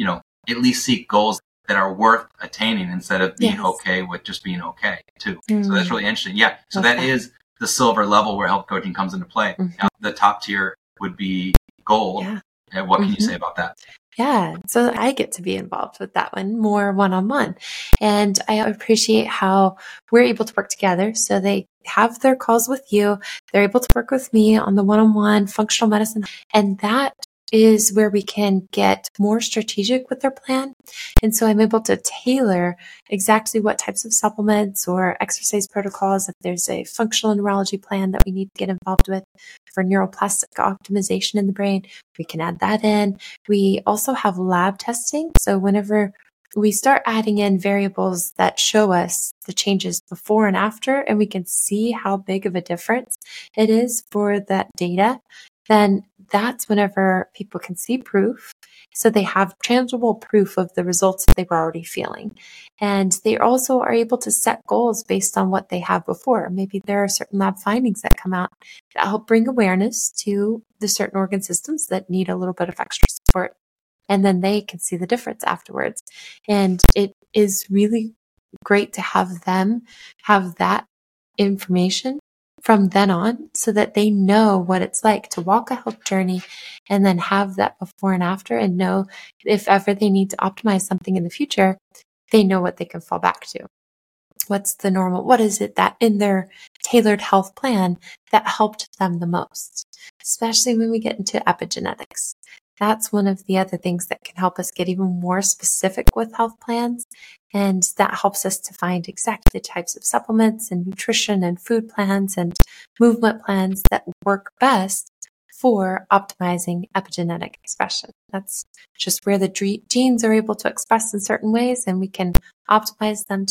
at least seek goals that are worth attaining instead of being okay with just being okay too. So that's really interesting. Yeah. So that is the silver level where health coaching comes into play. Now, the top tier would be gold. And what can you say about that? Yeah. So I get to be involved with that one more one-on-one. And I appreciate how we're able to work together. So they have their calls with you. They're able to work with me on the one-on-one functional medicine. And that is where we can get more strategic with their plan. And so I'm able to tailor exactly what types of supplements or exercise protocols. If there's a functional neurology plan that we need to get involved with for neuroplastic optimization in the brain, we can add that in. We also have lab testing. So whenever we start adding in variables that show us the changes before and after, and we can see how big of a difference it is for that data, then that's whenever people can see proof. So they have tangible proof of the results that they were already feeling. And they also are able to set goals based on what they have before. Maybe there are certain lab findings that come out that help bring awareness to the certain organ systems that need a little bit of extra support. And then they can see the difference afterwards. And it is really great to have them have that information from then on so that they know what it's like to walk a health journey and then have that before and after and know if ever they need to optimize something in the future, they know what they can fall back to. What's the normal? What is it that in their tailored health plan that helped them the most, especially when we get into epigenetics? That's one of the other things that can help us get even more specific with health plans. And that helps us to find exactly the types of supplements and nutrition and food plans and movement plans that work best for optimizing epigenetic expression. That's just where the genes are able to express in certain ways, and we can optimize them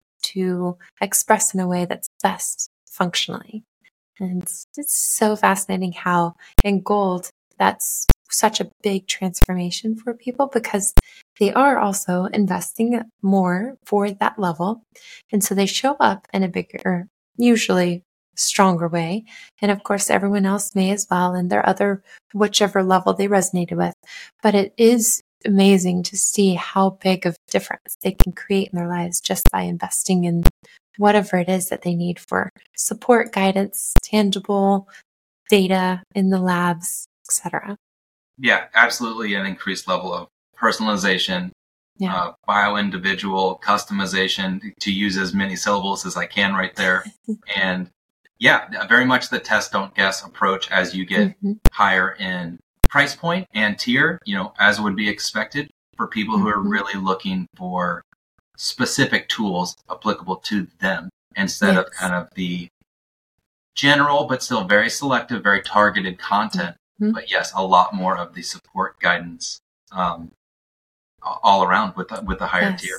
to express in a way that's best functionally. And it's so fascinating how in gold, that's such a big transformation for people because they are also investing more for that level. And so they show up in a bigger, usually stronger way. And of course, everyone else may as well in their other, whichever level they resonated with. But it is amazing to see how big of a difference they can create in their lives just by investing in whatever it is that they need for support, guidance, tangible data in the labs, etc. Yeah, absolutely. An increased level of personalization, bio-individual customization, to use as many syllables as I can right there. And very much the test don't guess approach as you get higher in price point and tier, as would be expected for people who are really looking for specific tools applicable to them instead of kind of the general, but still very selective, very targeted content. But yes, a lot more of the support guidance all around with the higher tier.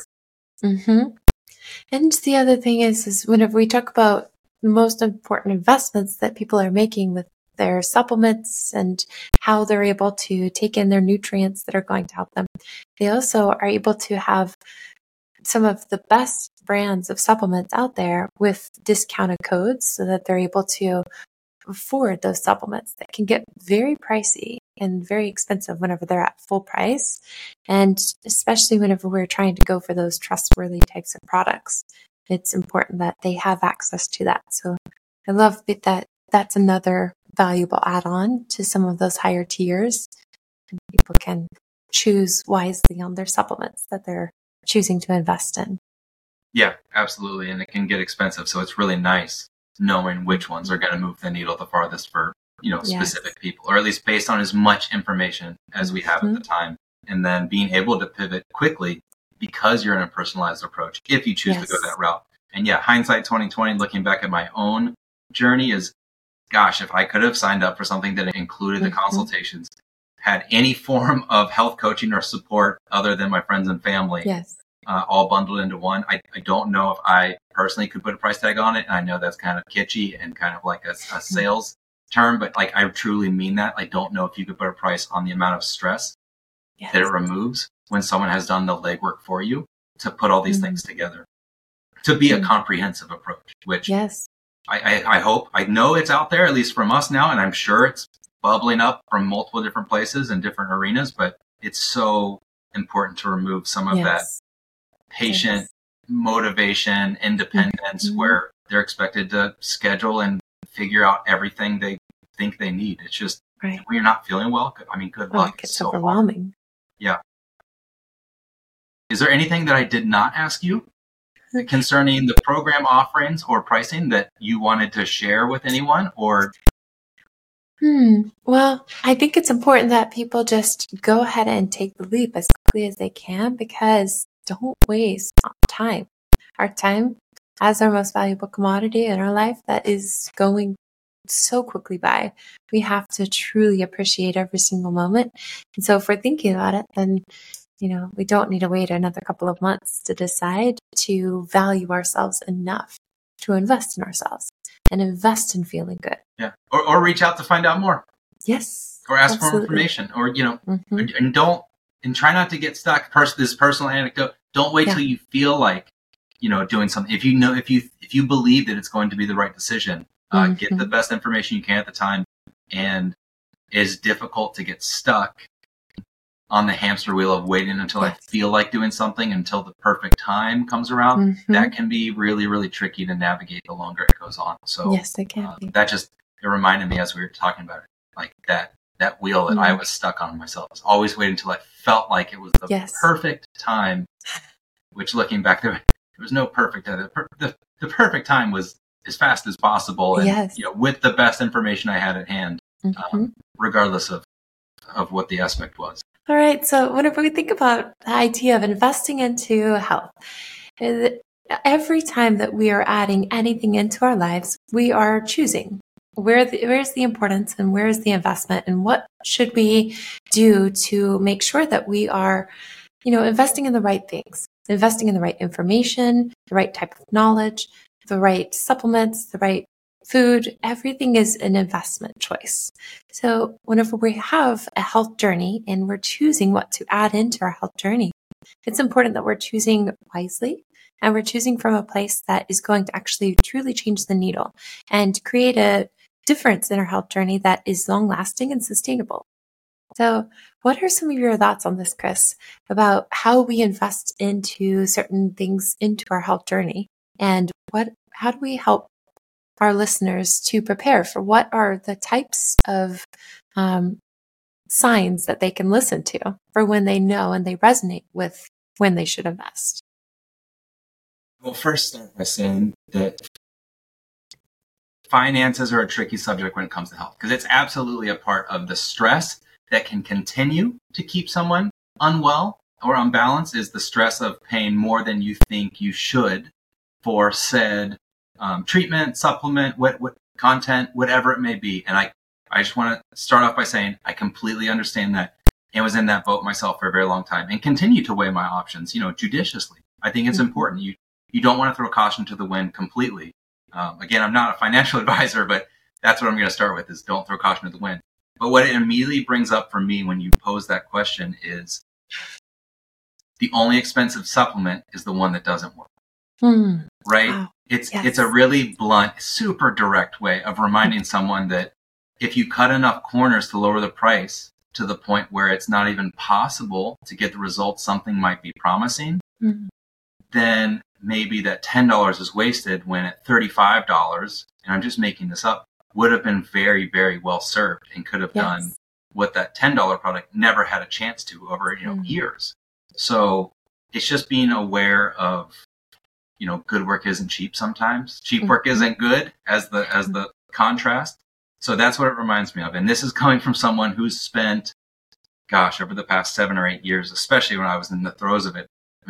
And the other thing is whenever we talk about the most important investments that people are making with their supplements and how they're able to take in their nutrients that are going to help them, they also are able to have some of the best brands of supplements out there with discounted codes so that they're able to afford those supplements that can get very pricey and very expensive whenever they're at full price. And especially whenever we're trying to go for those trustworthy types of products, it's important that they have access to that. So I love that that's another valuable add-on to some of those higher tiers. And people can choose wisely on their supplements that they're choosing to invest in. Yeah, absolutely. And it can get expensive. So it's really nice knowing which ones are going to move the needle the farthest for, specific people, or at least based on as much information as we have at the time. And then being able to pivot quickly because you're in a personalized approach, if you choose to go that route. And hindsight 2020, looking back at my own journey is, gosh, if I could have signed up for something that included the consultations, had any form of health coaching or support other than my friends and family, all bundled into one. I don't know if I personally could put a price tag on it. And I know that's kind of kitschy and kind of like a sales term, but like I truly mean that. I don't know if you could put a price on the amount of stress that it removes when someone has done the legwork for you to put all these things together, to be a comprehensive approach, which I hope, I know it's out there, at least from us now, and I'm sure it's bubbling up from multiple different places and different arenas, but it's so important to remove some of that patient motivation, independence, where they're expected to schedule and figure out everything they think they need. It's just, when you're not feeling well, I mean, good luck. It's so overwhelming. Yeah. Is there anything that I did not ask you concerning the program offerings or pricing that you wanted to share with anyone? Or well, I think it's important that people just go ahead and take the leap as quickly as they can, because don't waste time. Our time as our most valuable commodity in our life that is going so quickly by. We have to truly appreciate every single moment. And so if we're thinking about it, then we don't need to wait another couple of months to decide to value ourselves enough to invest in ourselves and invest in feeling good. Yeah. Or reach out to find out more. Yes. Or ask for information. Or, and try not to get stuck. This personal anecdote. Don't wait till you feel like, doing something. If you believe that it's going to be the right decision, get the best information you can at the time. And it's difficult to get stuck on the hamster wheel of waiting until I feel like doing something until the perfect time comes around. That can be really, really tricky to navigate the longer it goes on. So yes, it can be. It reminded me as we were talking about it, like that wheel that I was stuck on myself. I was always waiting until I felt like it was the perfect time, which looking back there was no perfect time. The perfect time was as fast as possible and with the best information I had at hand, regardless of what the aspect was. All right. So whenever we think about the idea of investing into health, every time that we are adding anything into our lives, we are choosing where's the importance and where's the investment and what should we do to make sure that we are, investing in the right things, investing in the right information, the right type of knowledge, the right supplements, the right food. Everything is an investment choice. So whenever we have a health journey and we're choosing what to add into our health journey, it's important that we're choosing wisely and we're choosing from a place that is going to actually truly change the needle and create a difference in our health journey that is long lasting and sustainable. So what are some of your thoughts on this, Chris, about how we invest into certain things into our health journey, and how do we help our listeners to prepare for what are the types of signs that they can listen to for when they know and they resonate with when they should invest? Well, first start by saying that finances are a tricky subject when it comes to health, because it's absolutely a part of the stress that can continue to keep someone unwell or unbalanced, is the stress of paying more than you think you should for said treatment, supplement, what content, whatever it may be. And I just want to start off by saying I completely understand that and was in that boat myself for a very long time and continue to weigh my options, judiciously. I think it's important. You don't want to throw caution to the wind completely. Again, I'm not a financial advisor, but that's what I'm going to start with, is don't throw caution to the wind. But what it immediately brings up for me when you pose that question is the only expensive supplement is the one that doesn't work. Right? Wow. It's a really blunt, super direct way of reminding someone that if you cut enough corners to lower the price to the point where it's not even possible to get the results something might be promising, then maybe that $10 is wasted when at $35, and I'm just making this up, would have been very, very well served and could have done what that $10 product never had a chance to over years. So it's just being aware of, good work isn't cheap sometimes. Cheap work isn't good as the contrast. So that's what it reminds me of. And this is coming from someone who's spent, over the past 7 or 8 years, especially when I was in the throes of it,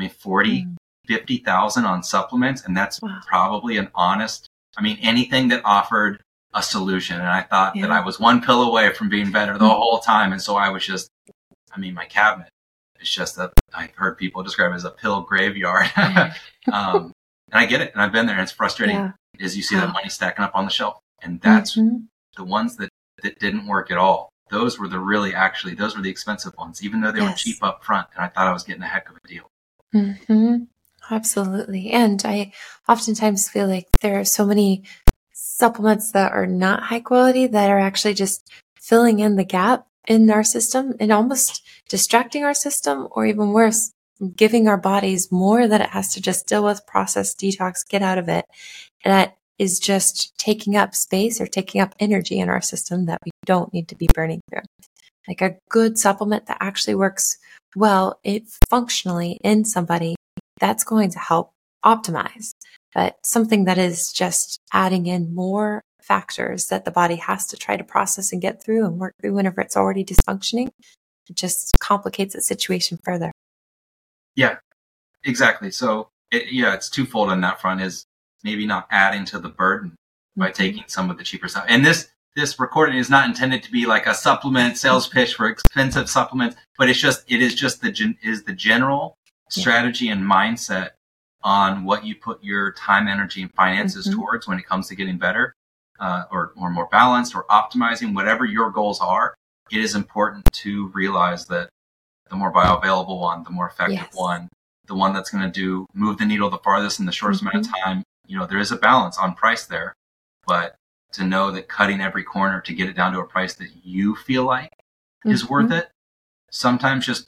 50,000 on supplements. And that's probably an honest, anything that offered a solution. And I thought that I was one pill away from being better the whole time. And so I was just, my cabinet It's just that I've heard people describe it as a pill graveyard. And I get it. And I've been there, and it's frustrating as you see that money stacking up on the shelf. And that's the ones that didn't work at all. Those were those were the expensive ones, even though they were cheap up front. And I thought I was getting a heck of a deal. Mm-hmm. Absolutely. And I oftentimes feel like there are so many supplements that are not high quality that are actually just filling in the gap in our system and almost distracting our system, or even worse, giving our bodies more that it has to just deal with, process, detox, get out of it. And that is just taking up space or taking up energy in our system that we don't need to be burning through. Like a good supplement that actually works well, it functionally in somebody, that's going to help optimize. But something that is just adding in more factors that the body has to try to process and get through and work through whenever it's already dysfunctioning, it just complicates the situation further. Yeah, exactly. So it's twofold on that front, is maybe not adding to the burden by taking some of the cheaper stuff. And this recording is not intended to be like a supplement sales pitch for expensive supplements, but it is just the general strategy and mindset on what you put your time, energy, and finances towards when it comes to getting better, or more balanced, or optimizing whatever your goals are. It is important to realize that the more bioavailable one, the more effective one, the one that's going to move the needle the farthest in the shortest amount of time. There is a balance on price there, but to know that cutting every corner to get it down to a price that you feel like is worth it, sometimes just,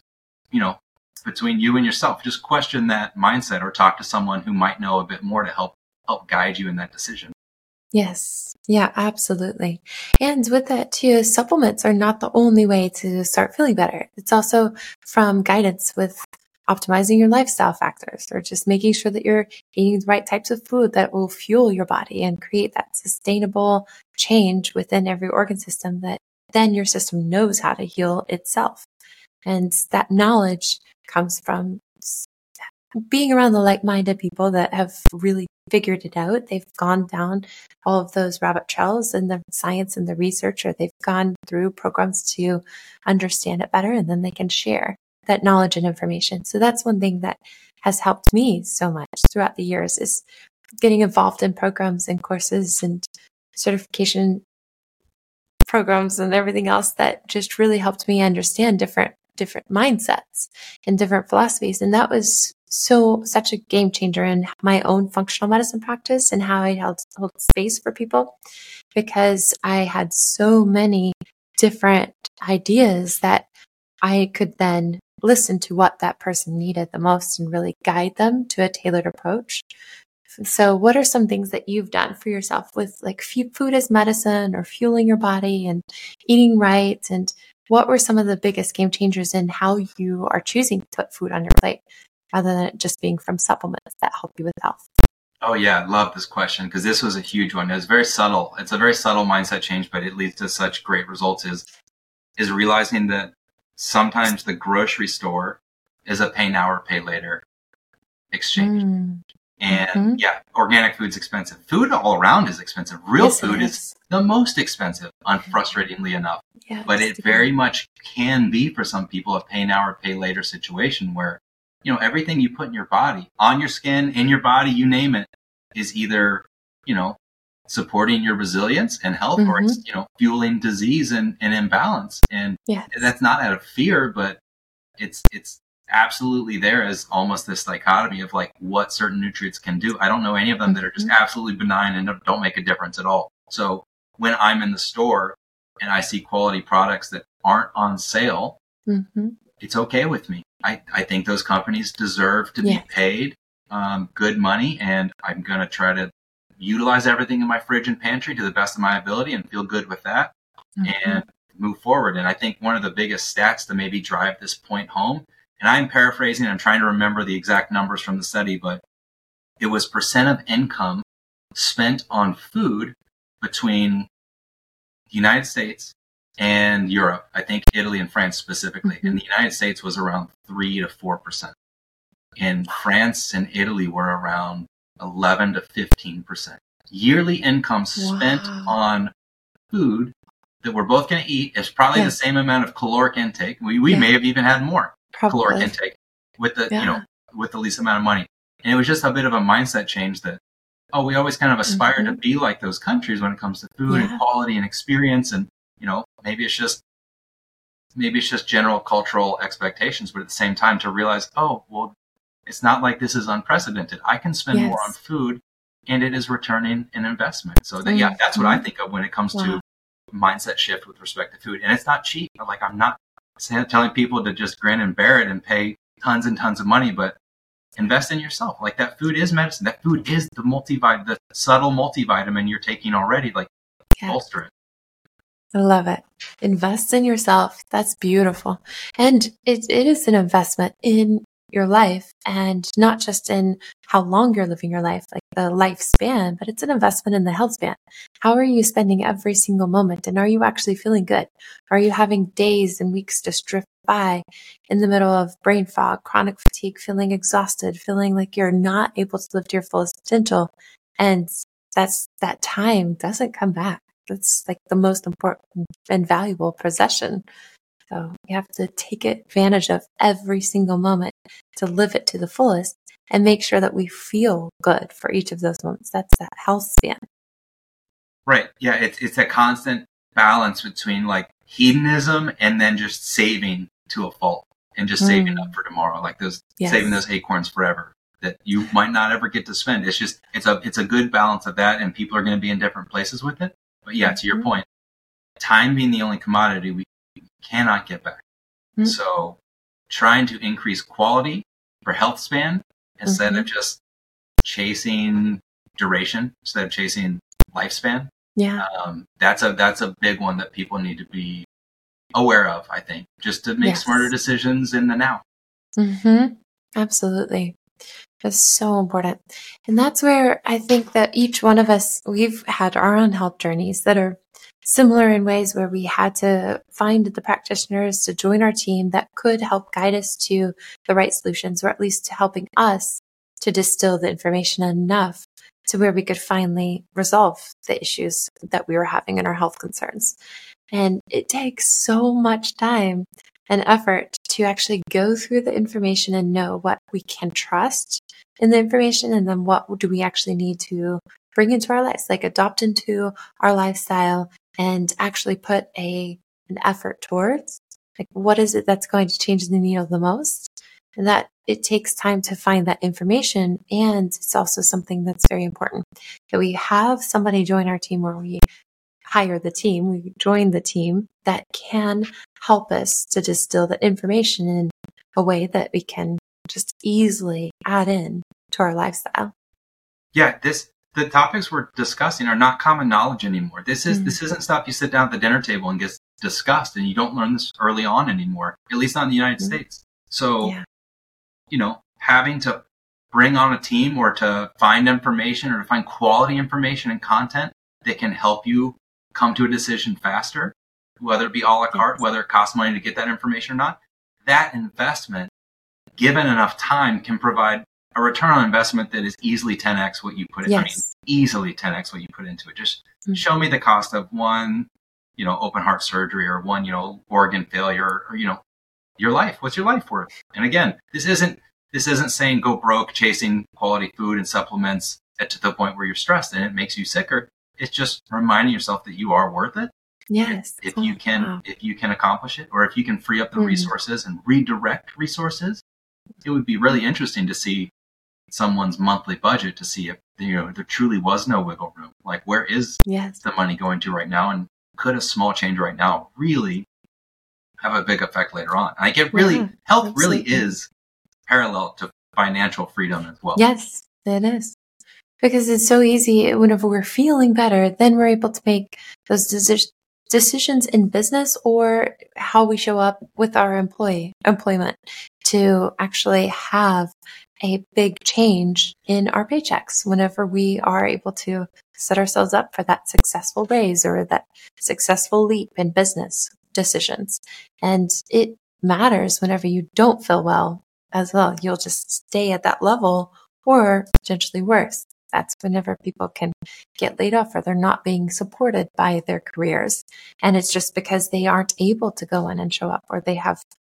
between you and yourself, just question that mindset or talk to someone who might know a bit more to help guide you in that decision. Yes. Yeah, absolutely. And with that too, supplements are not the only way to start feeling better. It's also from guidance with optimizing your lifestyle factors, or just making sure that you're eating the right types of food that will fuel your body and create that sustainable change within every organ system that then your system knows how to heal itself. And that knowledge comes from being around the like-minded people that have really figured it out. They've gone down all of those rabbit trails in the science and the research, or they've gone through programs to understand it better, and then they can share that knowledge and information. So that's one thing that has helped me so much throughout the years, is getting involved in programs and courses and certification programs and everything else that just really helped me understand different mindsets and different philosophies. And that was such a game changer in my own functional medicine practice and how I held space for people, because I had so many different ideas that I could then listen to what that person needed the most and really guide them to a tailored approach. So what are some things that you've done for yourself with like food as medicine, or fueling your body and eating right? And what were some of the biggest game changers in how you are choosing to put food on your plate, rather than it just being from supplements that help you with health? Oh yeah, I love this question, because this was a huge one. It's very subtle. It's a very subtle mindset change, but it leads to such great results. Is realizing that sometimes the grocery store is a pay now or pay later exchange. And organic food's expensive. Food all around is expensive. Real food is the most expensive, unfrustratingly enough. Yes, but it very much can be, for some people, a pay now or pay later situation where, everything you put in your body, on your skin, in your body, you name it, is either, supporting your resilience and health, or it's, fueling disease and imbalance. And that's not out of fear, but it's absolutely there as almost this dichotomy of like what certain nutrients can do. I don't know any of them that are just absolutely benign and don't make a difference at all. So when I'm in the store and I see quality products that aren't on sale, it's okay with me. I think those companies deserve to be paid good money, and I'm going to try to utilize everything in my fridge and pantry to the best of my ability and feel good with that and move forward. And I think one of the biggest stats to maybe drive this point home, and I'm paraphrasing, I'm trying to remember the exact numbers from the study, but it was percent of income spent on food between the United States and Europe. I think Italy and France specifically. And the United States was around 3 to 4%. And France and Italy were around 11 to 15%. Yearly income spent on food that we're both going to eat is probably the same amount of caloric intake. We may have even had more. caloric Probably. intake with the, Yeah. with the least amount of money. And it was just a bit of a mindset change that, oh, we always kind of aspire to be like those countries when it comes to food and Yeah. quality and experience. And, maybe it's just general cultural expectations, but at the same time to realize, oh, well, it's not like this is unprecedented. I can spend more on Yes. food and it is returning an investment. So that, yeah, that's what I think of when it comes to Wow. mindset shift with respect to food. And it's not cheap. Like, I'm not telling people to just grin and bear it and pay tons and tons of money, but invest in yourself. Like, that food is medicine. That food is the subtle multivitamin you're taking already. Like, Yeah. bolster it. I love it. Invest in yourself. That's beautiful. And it is an investment in your life, and not just in how long you're living your life, like the lifespan, but it's an investment in the health span. How are you spending every single moment? And are you actually feeling good? Are you having days and weeks just drift by in the middle of brain fog, chronic fatigue, feeling exhausted, feeling like you're not able to live to your fullest potential? And that time doesn't come back. That's like the most important and valuable possession. So you have to take advantage of every single moment to live it to the fullest and make sure that we feel good for each of those moments. That's that health span. Right. Yeah. It's a constant balance between like hedonism and then just saving to a fault and just saving up for tomorrow. Like saving those acorns forever that you might not ever get to spend. It's just, it's a good balance of that, and people are going to be in different places with it. But yeah, to your point, time being the only commodity we cannot get back. So trying to increase quality for health span instead of just chasing duration, instead of chasing lifespan. Yeah. That's a big one that people need to be aware of, I think, just to make smarter decisions in the now. Absolutely. That's so important. And that's where I think that each one of us, we've had our own health journeys that are similar in ways where we had to find the practitioners to join our team that could help guide us to the right solutions, or at least to helping us to distill the information enough to where we could finally resolve the issues that we were having in our health concerns. And it takes so much time and effort to actually go through the information and know what we can trust in the information, and then what do we actually need to bring into our lives, like adopt into our lifestyle and actually put an effort towards. Like, what is it that's going to change the needle the most? And that it takes time to find that information. And it's also something that's very important that we have somebody join our team, where we hire the team, we join the team that can help us to distill the information in a way that we can just easily add in to our lifestyle. Yeah, the topics we're discussing are not common knowledge anymore. This isn't stuff you sit down at the dinner table and get discussed, and you don't learn this early on anymore, at least not in the United States. So, having to bring on a team or to find information or to find quality information and content that can help you come to a decision faster, whether it be a la carte, whether it costs money to get that information or not, that investment, given enough time, can provide a return on investment that is easily 10x what you put in. I mean, easily 10x what you put into it. Just show me the cost of one, open heart surgery, or one, organ failure, or, your life. What's your life worth? And again, this isn't saying go broke chasing quality food and supplements to the point where you're stressed and it makes you sicker. It's just reminding yourself that you are worth it. Yes. If you can accomplish it, or if you can free up the resources and redirect resources, it would be really interesting to see someone's monthly budget to see if there truly was no wiggle room. Like, where is the money going to right now, and could a small change right now really have a big effect later on? Like, it really, health really is parallel to financial freedom as well. Yes, it is. Because it's so easy whenever we're feeling better, then we're able to make those decisions in business or how we show up with our employment to actually have a big change in our paychecks whenever we are able to set ourselves up for that successful raise or that successful leap in business decisions. And it matters whenever you don't feel well as well. You'll just stay at that level or potentially worse. That's whenever people can get laid off or they're not being supported by their careers. And it's just because they aren't able to go in and show up, or they have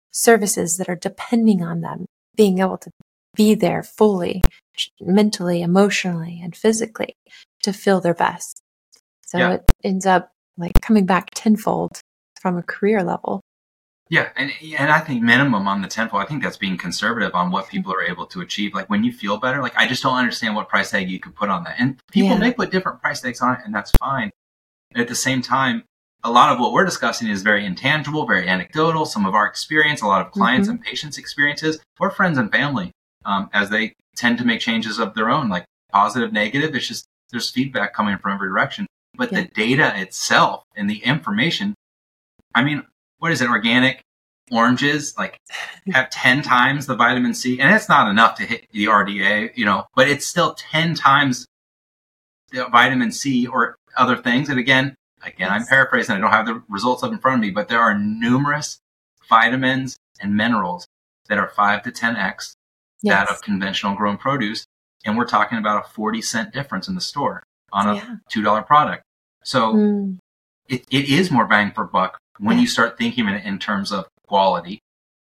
services that are depending on them being able to be there fully, mentally, emotionally, and physically to feel their best. So it ends up like coming back tenfold from a career level. Yeah, and I think minimum on the tenfold, I think that's being conservative on what people are able to achieve. Like when you feel better, like I just don't understand what price tag you could put on that. And people may put different price tags on it, and that's fine. At the same time, a lot of what we're discussing is very intangible, very anecdotal. Some of our experience, a lot of clients and patients' experiences, or friends and family, as they tend to make changes of their own, like positive, negative. It's just there's feedback coming from every direction. But the data itself and the information, I mean, what is it? Organic oranges like have 10 times the vitamin C, and it's not enough to hit the RDA, but it's still 10 times the vitamin C or other things. And again, I'm paraphrasing. I don't have the results up in front of me, but there are numerous vitamins and minerals that are 5 to 10x that of conventional grown produce. And we're talking about a 40-cent difference in the store on a $2 product. So it is more bang for buck when you start thinking of it in terms of quality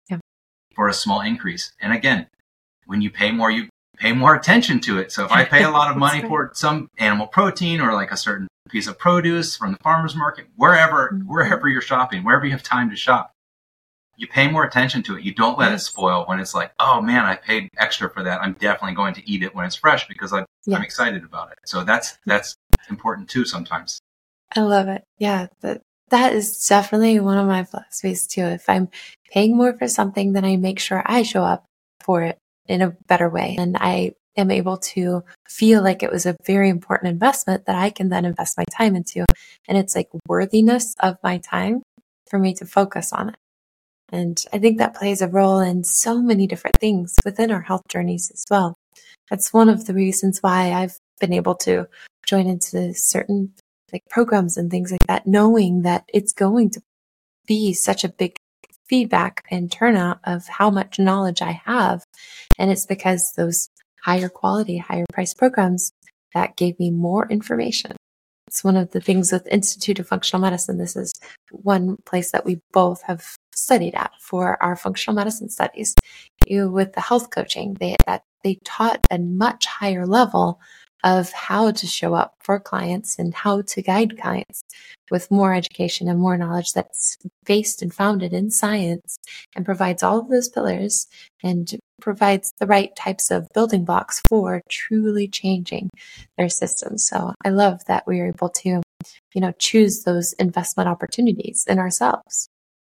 for a small increase. And again, when you pay more attention to it. So if I pay a lot of money for some animal protein or like a certain piece of produce from the farmer's market, wherever you're shopping, wherever you have time to shop, you pay more attention to it. You don't let it spoil when it's like, oh man, I paid extra for that. I'm definitely going to eat it when it's fresh because I'm excited about it. So that's important too sometimes. I love it. Yeah, that is definitely one of my philosophies too. If I'm paying more for something, then I make sure I show up for it in a better way. And I am able to feel like it was a very important investment that I can then invest my time into. And it's like worthiness of my time for me to focus on it. And I think that plays a role in so many different things within our health journeys as well. That's one of the reasons why I've been able to join into certain like programs and things like that, knowing that it's going to be such a big feedback and turnout of how much knowledge I have. And it's because those higher quality, higher price programs that gave me more information. It's one of the things with Institute of Functional Medicine. This is one place that we both have studied at for our functional medicine studies. With the health coaching, they taught a much higher level of how to show up for clients and how to guide clients with more education and more knowledge that's based and founded in science and provides all of those pillars and provides the right types of building blocks for truly changing their systems. So I love that we are able to, choose those investment opportunities in ourselves.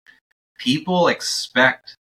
People expect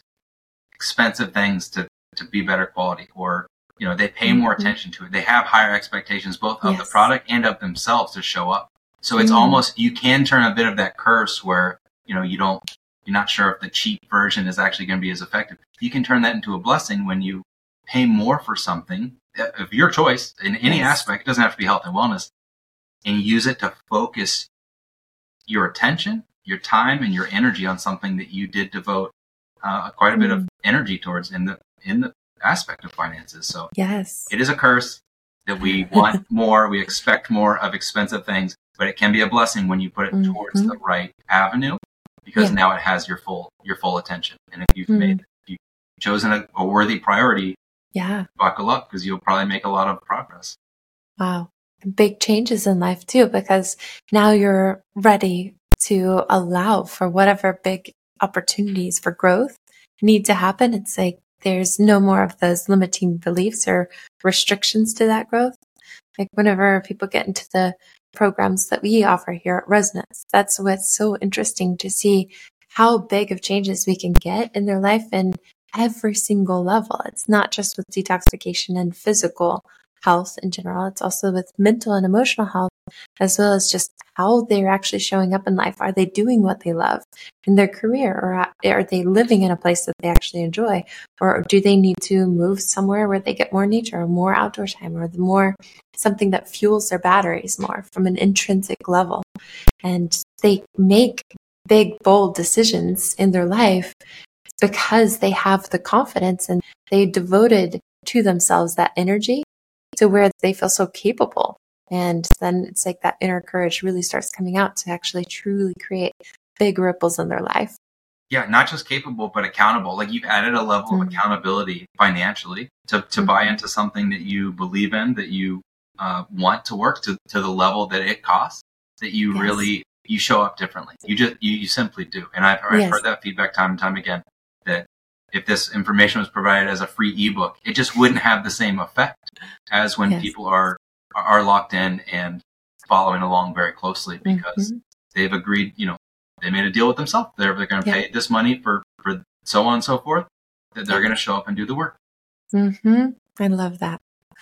expensive things to be better quality, or they pay more attention to it. They have higher expectations, both of the product and of themselves to show up. So it's almost, you can turn a bit of that curse where, you're not sure if the cheap version is actually going to be as effective. You can turn that into a blessing when you pay more for something of your choice in any aspect. It doesn't have to be health and wellness, and use it to focus your attention, your time, and your energy on something that you did devote quite a bit of energy towards in the aspect of finances. So it is a curse that we want more, we expect more of expensive things, but it can be a blessing when you put it towards the right avenue, because now it has your full attention. And if you've chosen a worthy priority, buckle up, because you'll probably make a lot of progress. Wow. Big changes in life too, because now you're ready to allow for whatever big opportunities for growth need to happen. It's like there's no more of those limiting beliefs or restrictions to that growth. Like whenever people get into the programs that we offer here at Resonance, that's what's so interesting to see how big of changes we can get in their life in every single level. It's not just with detoxification and physical health in general. It's also with mental and emotional health, as well as just how they're actually showing up in life. Are they doing what they love in their career, or are they living in a place that they actually enjoy? Or do they need to move somewhere where they get more nature or more outdoor time, or more something that fuels their batteries more from an intrinsic level? And they make big, bold decisions in their life because they have the confidence and they devoted to themselves that energy to where they feel so capable. And then it's like that inner courage really starts coming out to actually truly create big ripples in their life. not just capable, but accountable. Like you've added a level of accountability financially to buy into something that you believe in, that you want to work to the level that it costs, that you really, you show up differently. You simply do. And I've heard that feedback time and time again, that if this information was provided as a free ebook, it just wouldn't have the same effect as when people are locked in and following along very closely because they've agreed, they made a deal with themselves. They're going to pay this money for so on and so forth, that they're going to show up and do the work. I love that.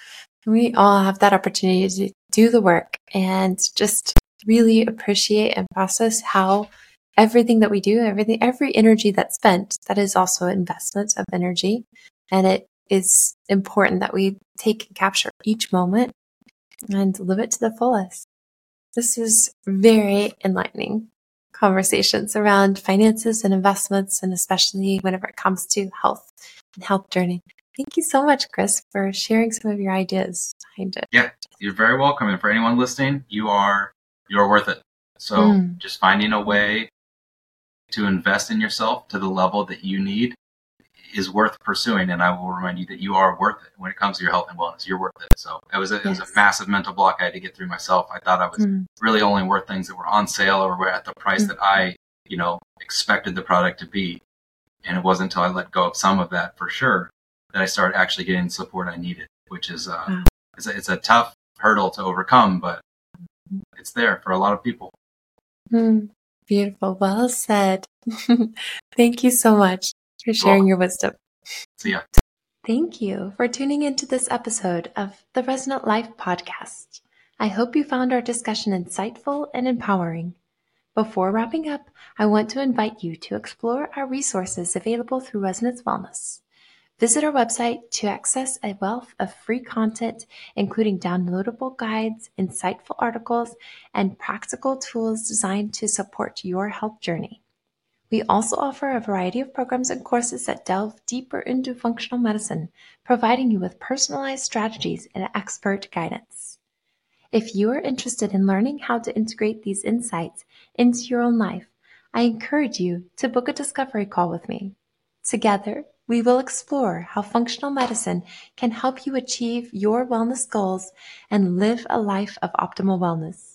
We all have that opportunity to do the work and just really appreciate and process how everything that we do, every energy that's spent, that is also an investment of energy. And it is important that we take and capture each moment and live it to the fullest. This is very enlightening conversations around finances and investments, and especially whenever it comes to health and health journey. Thank you so much, Chris, for sharing some of your ideas behind it. Yeah, you're very welcome. And for anyone listening, you're worth it. So just finding a way to invest in yourself to the level that you need is worth pursuing. And I will remind you that you are worth it when it comes to your health and wellness. You're worth it. So it was a massive mental block I had to get through myself. I thought I was really only worth things that were on sale or were at the price that I, expected the product to be. And it wasn't until I let go of some of that for sure that I started actually getting the support I needed, which is it's a tough hurdle to overcome, but it's there for a lot of people. Beautiful. Well said. Thank you so much for sharing your wisdom. See ya. Thank you for tuning into this episode of the Resonant Life podcast. I hope you found our discussion insightful and empowering. Before wrapping up, I want to invite you to explore our resources available through Resonance Wellness. Visit our website to access a wealth of free content, including downloadable guides, insightful articles, and practical tools designed to support your health journey. We also offer a variety of programs and courses that delve deeper into functional medicine, providing you with personalized strategies and expert guidance. If you are interested in learning how to integrate these insights into your own life, I encourage you to book a discovery call with me. Together, we will explore how functional medicine can help you achieve your wellness goals and live a life of optimal wellness.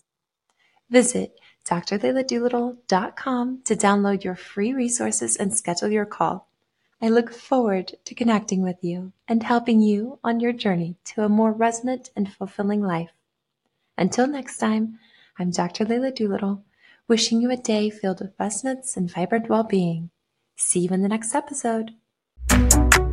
Visit drleiladoolittle.com to download your free resources and schedule your call. I look forward to connecting with you and helping you on your journey to a more resonant and fulfilling life. Until next time, I'm Dr. Leila Doolittle, wishing you a day filled with resonance and vibrant well-being. See you in the next episode.